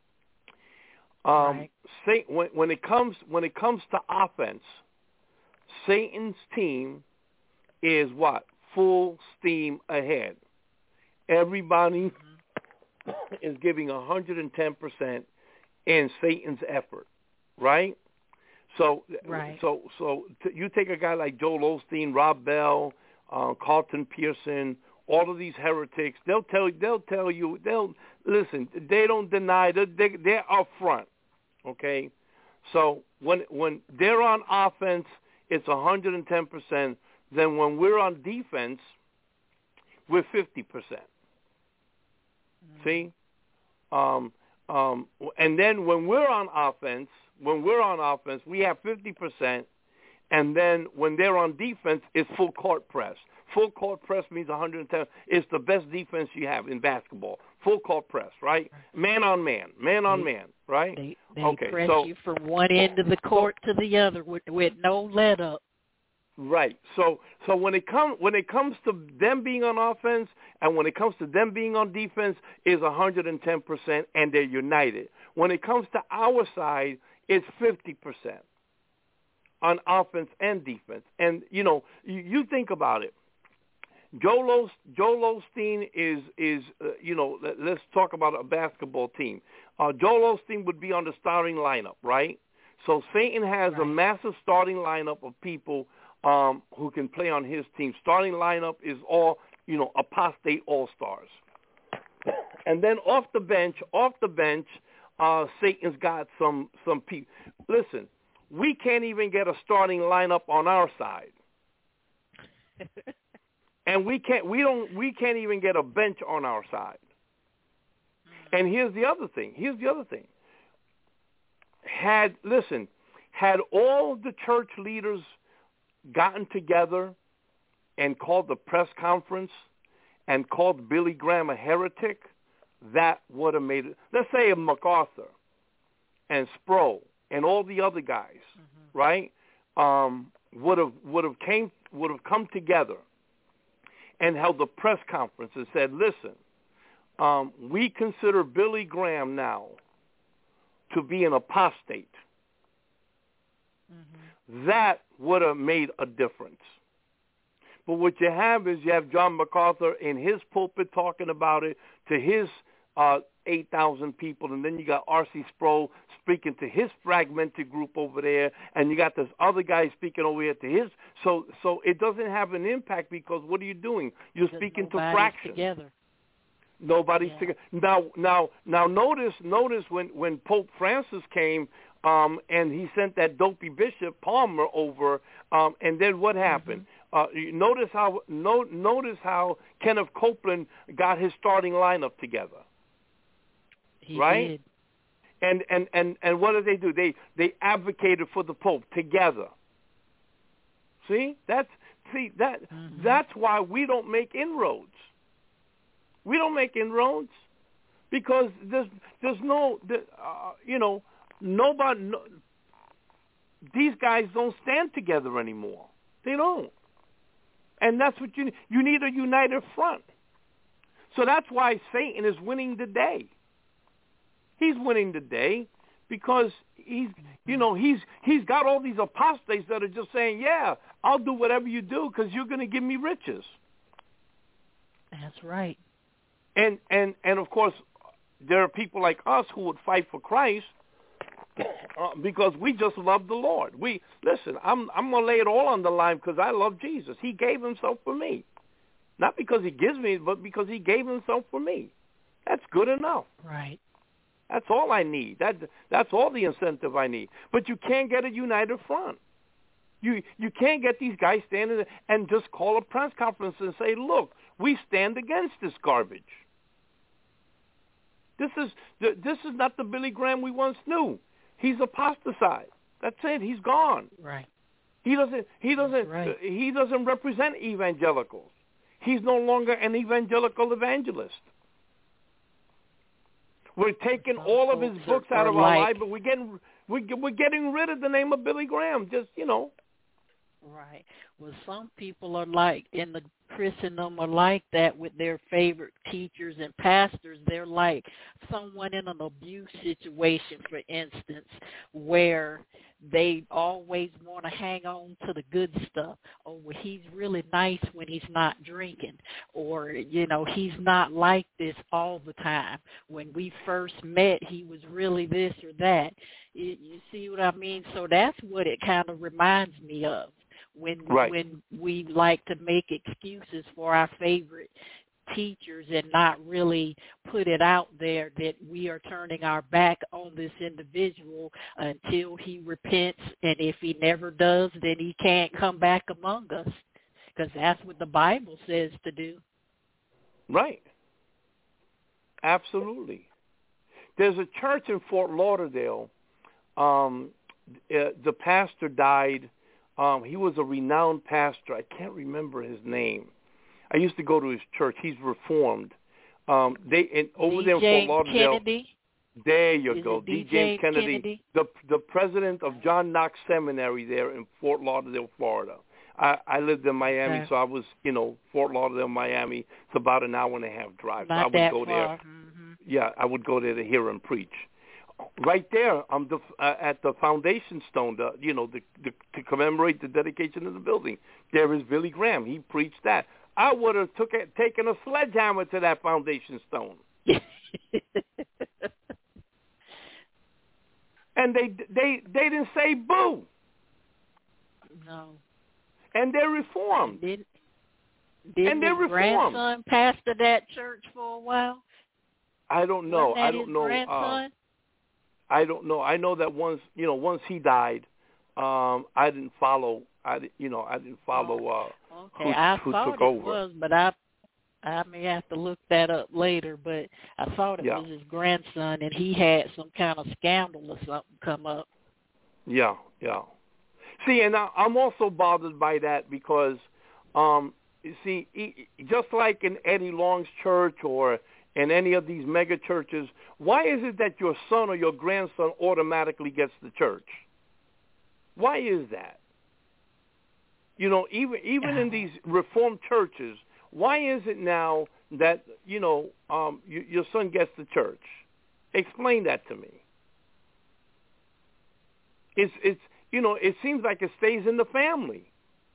Um, right. Satan, when, when it comes when it comes to offense, Satan's team is what? Full steam ahead. Everybody mm-hmm. is giving one hundred ten percent in Satan's effort, right? So, right. so, so t- you take a guy like Joel Osteen, Rob Bell, uh, Carlton Pearson, all of these heretics. They'll tell they'll tell you they'll listen. They don't deny that they, they're up front, okay? So when when they're on offense, it's one hundred ten percent. Then when we're on defense, we're fifty percent. Mm-hmm. See? Um, um, and then when we're on offense, when we're on offense, we have fifty percent. And then when they're on defense, it's full court press. Full court press means one hundred ten. It's the best defense you have in basketball. Full court press, right? Man on man, man on man, right? They, they okay, press so, you from one end of the court to the other with, with no let up. Right. So so when it comes when it comes to them being on offense and when it comes to them being on defense is one hundred ten percent and they're united. When it comes to our side, it's fifty percent on offense and defense. And you know, you, you think about it. Joel Joel Osteen is is uh, you know, let, let's talk about a basketball team. Uh, Joel Osteen would be on the starting lineup, right? So Satan has right. a massive starting lineup of people um, who can play on his team. Starting lineup is all, you know, apostate all-stars. And then off the bench, off the bench, uh, Satan's got some some people. Listen, we can't even get a starting lineup on our side, and we can't we don't we can't even get a bench on our side. And here's the other thing. Here's the other thing. Had listen, had all the church leaders gotten together and called the press conference and called Billy Graham a heretic, that would have made it. Let's say MacArthur and Sproul and all the other guys, mm-hmm. right? Um, would have would have came would have come together and held a press conference and said, "Listen, um, we consider Billy Graham now to be an apostate." Mm-hmm. That would have made a difference. But what you have is you have John MacArthur in his pulpit talking about it to his uh, eight thousand people, and then you got R C Sproul speaking to his fragmented group over there, and you got this other guy speaking over here to his. So so it doesn't have an impact because what are you doing? You're because speaking to fractions. Together. Nobody's yeah. together. Now, now, now. Notice, notice when, when Pope Francis came, um, and he sent that dopey Bishop Palmer over, um, and then what happened? Mm-hmm. Uh, notice how no, notice how Kenneth Copeland got his starting lineup together. He right? Did. And and and and what did they do? They they advocated for the Pope together. See, that's see that mm-hmm. that's why we don't make inroads. We don't make inroads because there's there's no uh, you know nobody no, these guys don't stand together anymore. They don't, and that's what you need. You need a united front. So that's why Satan is winning the day. He's winning the day because he's you know he's he's got all these apostates that are just saying, yeah, I'll do whatever you do because you're going to give me riches. That's right. And, and and of course, there are people like us who would fight for Christ uh, because we just love the Lord. We listen. I'm I'm gonna lay it all on the line because I love Jesus. He gave himself for me, not because he gives me, but because he gave himself for me. That's good enough. Right. That's all I need. That that's all the incentive I need. But you can't get a united front. You you can't get these guys standing and just call a press conference and say, look, we stand against this garbage. This is this is not the Billy Graham we once knew. He's apostatized. That's it. He's gone. Right. He doesn't. He doesn't. Right. He doesn't represent evangelicals. He's no longer an evangelical evangelist. We're taking Some all of his books out of like, our life, but we're getting we're, we're getting rid of the name of Billy Graham. Just you know. Right. Well, some people are like in the Christendom are like that with their favorite teachers and pastors. They're like someone in an abuse situation, for instance, where they always want to hang on to the good stuff. Oh, well, he's really nice when he's not drinking, or, you know, he's not like this all the time. When we first met, he was really this or that. You, you see what I mean? So that's what it kind of reminds me of. When right. when we like to make excuses for our favorite teachers and not really put it out there that we are turning our back on this individual until he repents, and if he never does, then he can't come back among us, because that's what the Bible says to do. Right. Absolutely. There's a church in Fort Lauderdale. Um, uh, the pastor died. Um, he was a renowned pastor. I can't remember his name. I used to go to his church. He's Reformed. Um, they and over there in Fort Lauderdale. Kennedy? There you Is go, it D. D. James Kennedy, Kennedy, the the president of John Knox Seminary there in Fort Lauderdale, Florida. I, I lived in Miami, Okay. so I was, you know, Fort Lauderdale, Miami. It's about an hour and a half drive. So I Not would that go far. there. Mm-hmm. Yeah, I would go there to hear him preach. Right there, um, the, uh, at the foundation stone, the, you know, the, the, to commemorate the dedication of the building, there is Billy Graham. He preached that. I would have took it, taken a sledgehammer to that foundation stone. And they they they didn't say boo. No. And they're reformed. Did, did and they're his reformed. grandson pastor that church for a while? I don't know. Wasn't that I don't his know. Grandson? Uh, I don't know. I know that once, you know, once he died, um, I didn't follow. I, you know, I didn't follow uh, Okay, who, I who thought took it over. was, but I I may have to look that up later. But I thought it Yeah. was his grandson, and he had some kind of scandal or something come up. Yeah, yeah. See, and I, I'm also bothered by that because, um, you see, he, just like in Eddie Long's church or in any of these mega churches, why is it that your son or your grandson automatically gets the church? Why is that? You know, even even in these Reformed churches, why is it now that, you know, um, you, your son gets the church? Explain that to me. It's it's you know, it seems like it stays in the family.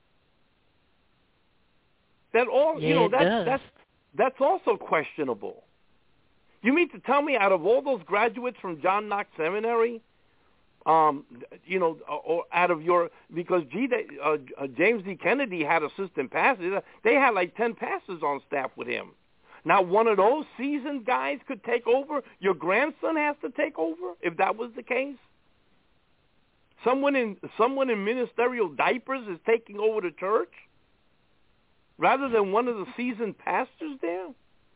That all Yeah, you know it that does. that's that's also questionable. You mean to tell me out of all those graduates from John Knox Seminary, um, you know, or out of your because G, uh, uh, James D. Kennedy had assistant pastors. They had like ten pastors on staff with him. Now, one of those seasoned guys could take over. Your grandson has to take over if that was the case. Someone in someone in ministerial diapers is taking over the church rather than one of the seasoned pastors there.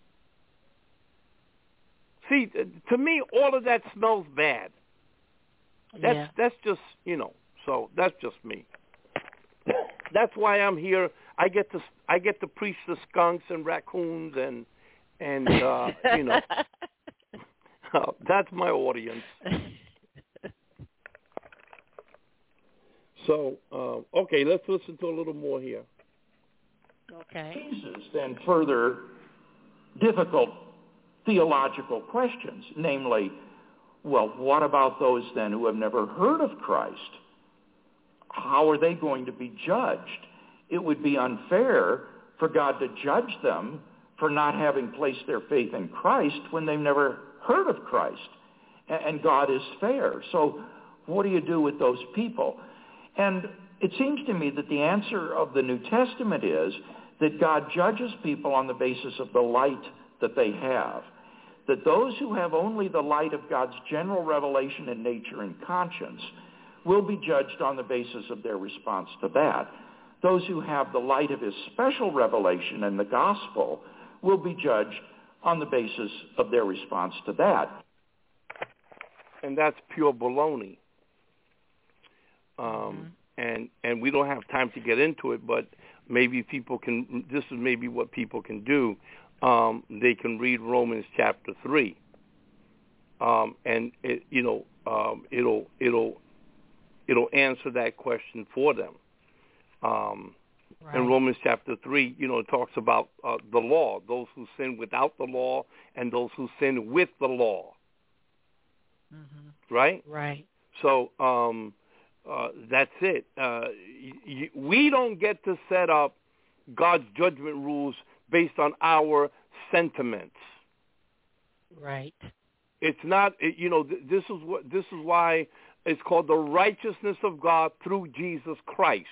See, to me, all of that smells bad. That's Yeah. that's just, you know. So that's just me. That's why I'm here. I get to I get to preach to skunks and raccoons and and uh, you know. That's my audience. So, uh, okay, let's listen to a little more here. Okay. Raises then further difficult theological questions, namely, well, what about those then who have never heard of Christ? How are they going to be judged? It would be unfair for God to judge them for not having placed their faith in Christ when they've never heard of Christ. And God is fair. So what do you do with those people? And it seems to me that the answer of the New Testament is that God judges people on the basis of the light that they have. That those who have only the light of God's general revelation in nature and conscience will be judged on the basis of their response to that. Those who have the light of his special revelation in the gospel will be judged on the basis of their response to that. And that's pure baloney. Um, mm-hmm. and, and we don't have time to get into it, but maybe people can, this is maybe what people can do. Um, they can read Romans chapter three. Um, and, it, you know, um, it'll, it'll, it'll answer that question for them. Um, right. In Romans chapter three, you know, it talks about uh, the law, those who sin without the law and those who sin with the law. Mm-hmm. Right? Right. So um, uh, that's it. Uh, y- y- we don't get to set up God's judgment rules based on our sentiments. Right. It's not, it, you know, th- this is what this is why it's called the righteousness of God through Jesus Christ.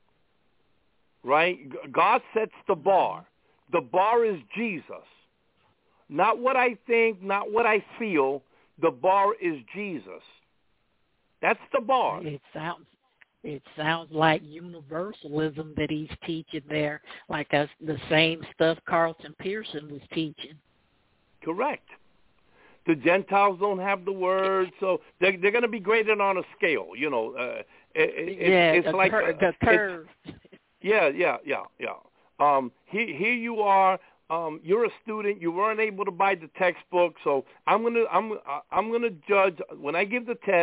Right? G- God sets the bar. The bar is Jesus. Not what I think, not what I feel. The bar is Jesus. That's the bar. It sounds it sounds like universalism that he's teaching there, like us, the same stuff Carlton Pearson was teaching. Correct. The Gentiles don't have the word, so they're, they're going to be graded on a scale. You know, uh, it, it, yeah, it's the like cur- uh, the curve. Yeah, yeah, yeah, yeah. Um, here, here you are. Um, you're a student. You weren't able to buy the textbook, so I'm gonna, I'm, I'm gonna judge when I give the test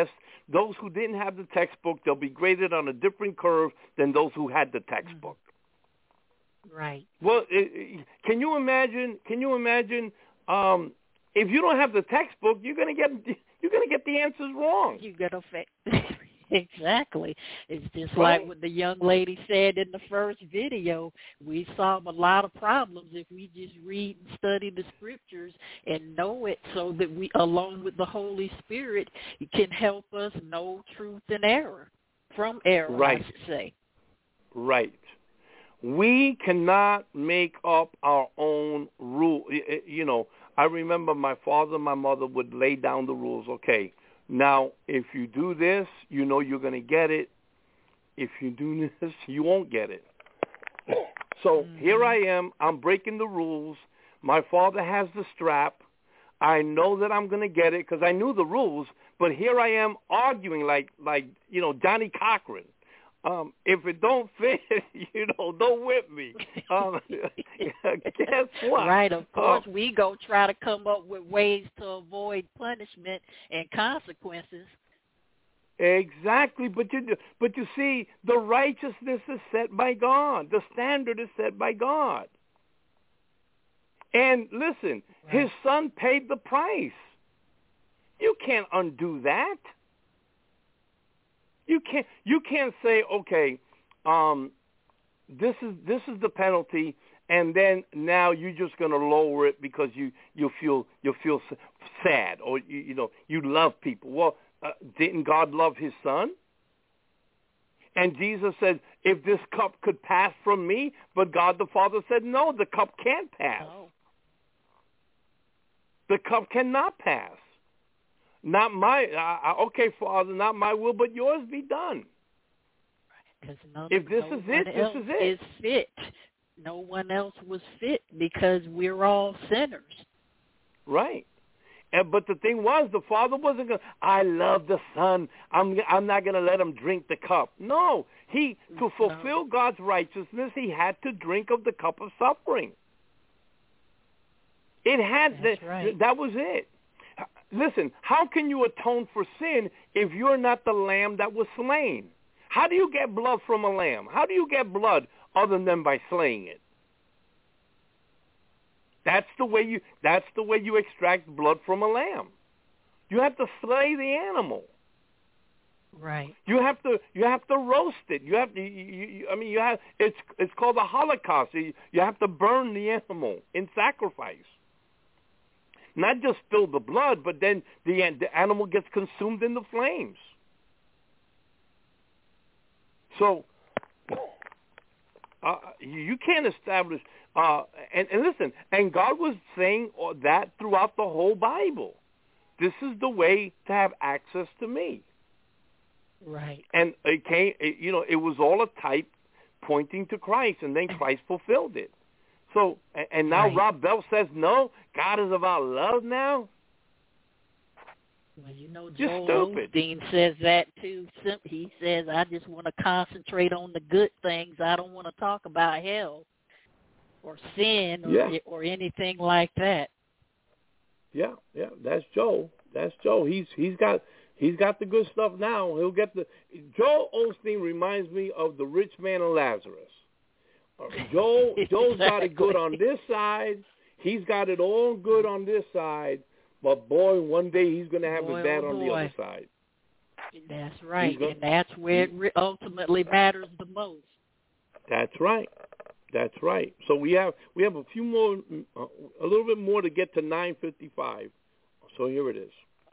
those who didn't have the textbook, they'll be graded on a different curve than those who had the textbook. Right. Well, it, can you imagine? Can you imagine um, if you don't have the textbook, you're gonna get you're gonna get the answers wrong. You get affected. Exactly. It's just Right. like what the young lady said in the first video. We solve a lot of problems if we just read and study the scriptures and know it, so that we, along with the Holy Spirit, it can help us know truth and error from error, Right. I should say. Right. We cannot make up our own rule. You know, I remember my father and my mother would lay down the rules. Okay, now if you do this, you know you're going to get it. If you do this, you won't get it. So mm-hmm. here I am. I'm breaking the rules. My father has the strap. I know that I'm going to get it because I knew the rules. But here I am arguing like, like you know, Johnny Cochran. Um, if it don't fit, you know, don't whip me. Um, guess what? Right, of course, uh, we go try to come up with ways to avoid punishment and consequences. Exactly, but you but you see, the righteousness is set by God. The standard is set by God. And listen, right. His son paid the price. You can't undo that. You can't. You can't say, okay, um, this is this is the penalty, and then now you're just going to lower it because you, you feel you feel sad or you, you know you love people. Well, uh, didn't God love His Son? And Jesus said, if this cup could pass from me, but God the Father said, no, the cup can't pass. Oh. The cup cannot pass. Not my, uh, okay, Father, not my will, but yours be done. None, if this no is it, this is it. Is fit. No one else was fit because we're all sinners. Right. And, but the thing was, the Father wasn't going to, I love the Son. I'm I'm not going to let him drink the cup. No. He, to fulfill no. God's righteousness, he had to drink of the cup of suffering. It had, That's the, right. that was it. Listen, how can you atone for sin if you're not the lamb that was slain? How do you get blood from a lamb? How do you get blood other than by slaying it? That's the way you that's the way you extract blood from a lamb. You have to slay the animal. Right. You have to you have to roast it. You have to you, you, I mean you have it's it's called a holocaust. You, you have to burn the animal in sacrifice. Not just spill the blood, but then the, the animal gets consumed in the flames. So uh, you can't establish, uh, and, and listen, and God was saying that throughout the whole Bible. This is the way to have access to me. Right. And it came, it, you know, it was all a type pointing to Christ, and then Christ fulfilled it. So, and now right. Rob Bell says, no, God is about love now? Well, you know, You're Joel stupid. Osteen says that too. He says, I just want to concentrate on the good things. I don't want to talk about hell or sin or, yeah. or anything like that. Yeah, yeah, that's Joe. That's Joe. He's he's got he's got the good stuff now. He'll get the Joel Osteen reminds me of the rich man and Lazarus. Joe, Joe's exactly. got it good on this side. He's got it all good on this side. But, boy, one day he's going to have boy, it bad oh on the other side. That's right. Gonna, and that's where it ultimately matters the most. That's right. That's right. So we have we have a few more, uh, a little bit more to get to nine fifty-five. So here it is.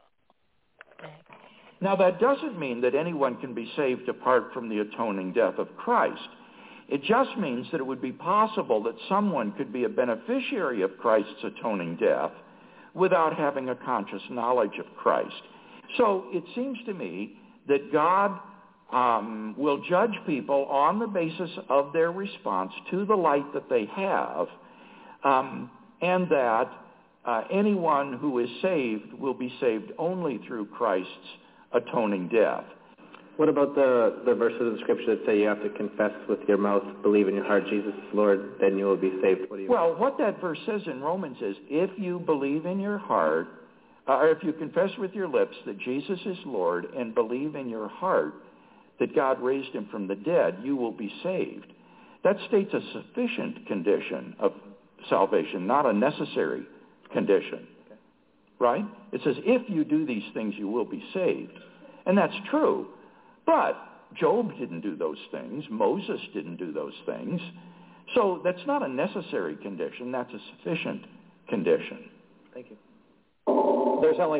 Now, that doesn't mean that anyone can be saved apart from the atoning death of Christ. It just means that it would be possible that someone could be a beneficiary of Christ's atoning death without having a conscious knowledge of Christ. So it seems to me that God um, will judge people on the basis of their response to the light that they have, um, and that uh, anyone who is saved will be saved only through Christ's atoning death. What about the, the verses of the Scripture that say you have to confess with your mouth, believe in your heart Jesus is Lord, then you will be saved? What do you Well, what that verse says in Romans is, if you believe in your heart or if you confess with your lips that Jesus is Lord and believe in your heart that God raised him from the dead, you will be saved. That states a sufficient condition of salvation, not a necessary condition. Right? It says, if you do these things, you will be saved. And that's true. But Job didn't do those things. Moses didn't do those things. So that's not a necessary condition. That's a sufficient condition. Thank you. There's only...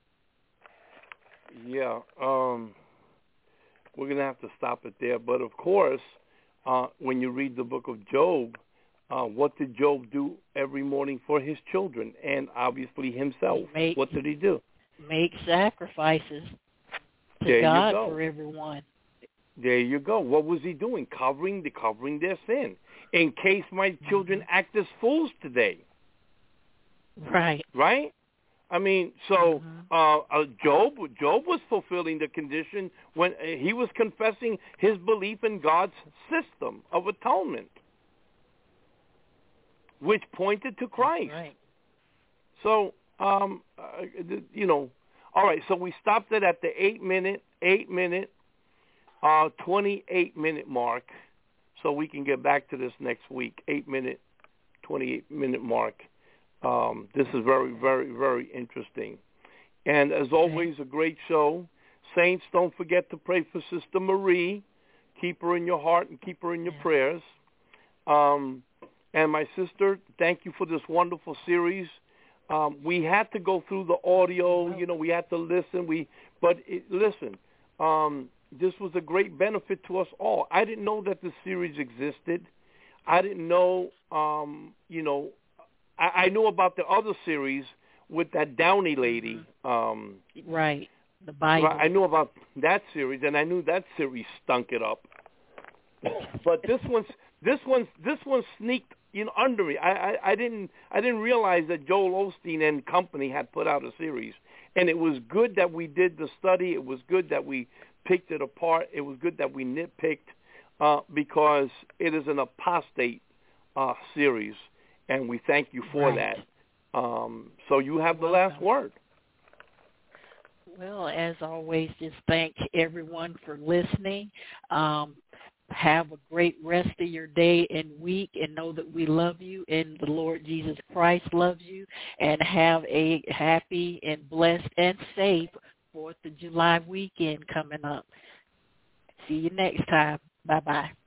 Yeah, um, we're going to have to stop it there. But, of course, uh, when you read the book of Job, uh, what did Job do every morning for his children and, obviously, himself? Make, what did he do? Make sacrifices to there God you go. for everyone. There you go. What was he doing? Covering the covering their sin. In case my children act as fools today. Right. Right? I mean, so uh, uh, Job, Job was fulfilling the condition when uh, he was confessing his belief in God's system of atonement, which pointed to Christ. Right. So, um, uh, you know, all right. So we stopped it at the eight minute, eight minute, uh, twenty-eight minute mark, so we can get back to this next week. Eight minute, twenty-eight minute mark. Um, this is very, very, very interesting. And as always, a great show. Saints, don't forget to pray for Sister Marie. Keep her in your heart and keep her in your prayers. Um, and my sister, thank you for this wonderful series. Um, we had to go through the audio. You know, we had to listen. We, But it, listen, um, this was a great benefit to us all. I didn't know that this series existed. I didn't know, um, you know, I, I knew about the other series with that Downey lady. Um, right, the Bible. I knew about that series, and I knew that series stunk it up. But this one's this one's this one sneaked in under me. I, I, I didn't I didn't realize that Joel Osteen and company had put out a series, and it was good that we did the study. It was good that we picked it apart. It was good that we nitpicked uh, because it is an apostate uh, series. And we thank you for right. that. Um, so you have the last word. Well, as always, just thank everyone for listening. Um, have a great rest of your day and week, and know that we love you and the Lord Jesus Christ loves you. And have a happy and blessed and safe fourth of July weekend coming up. See you next time. Bye-bye.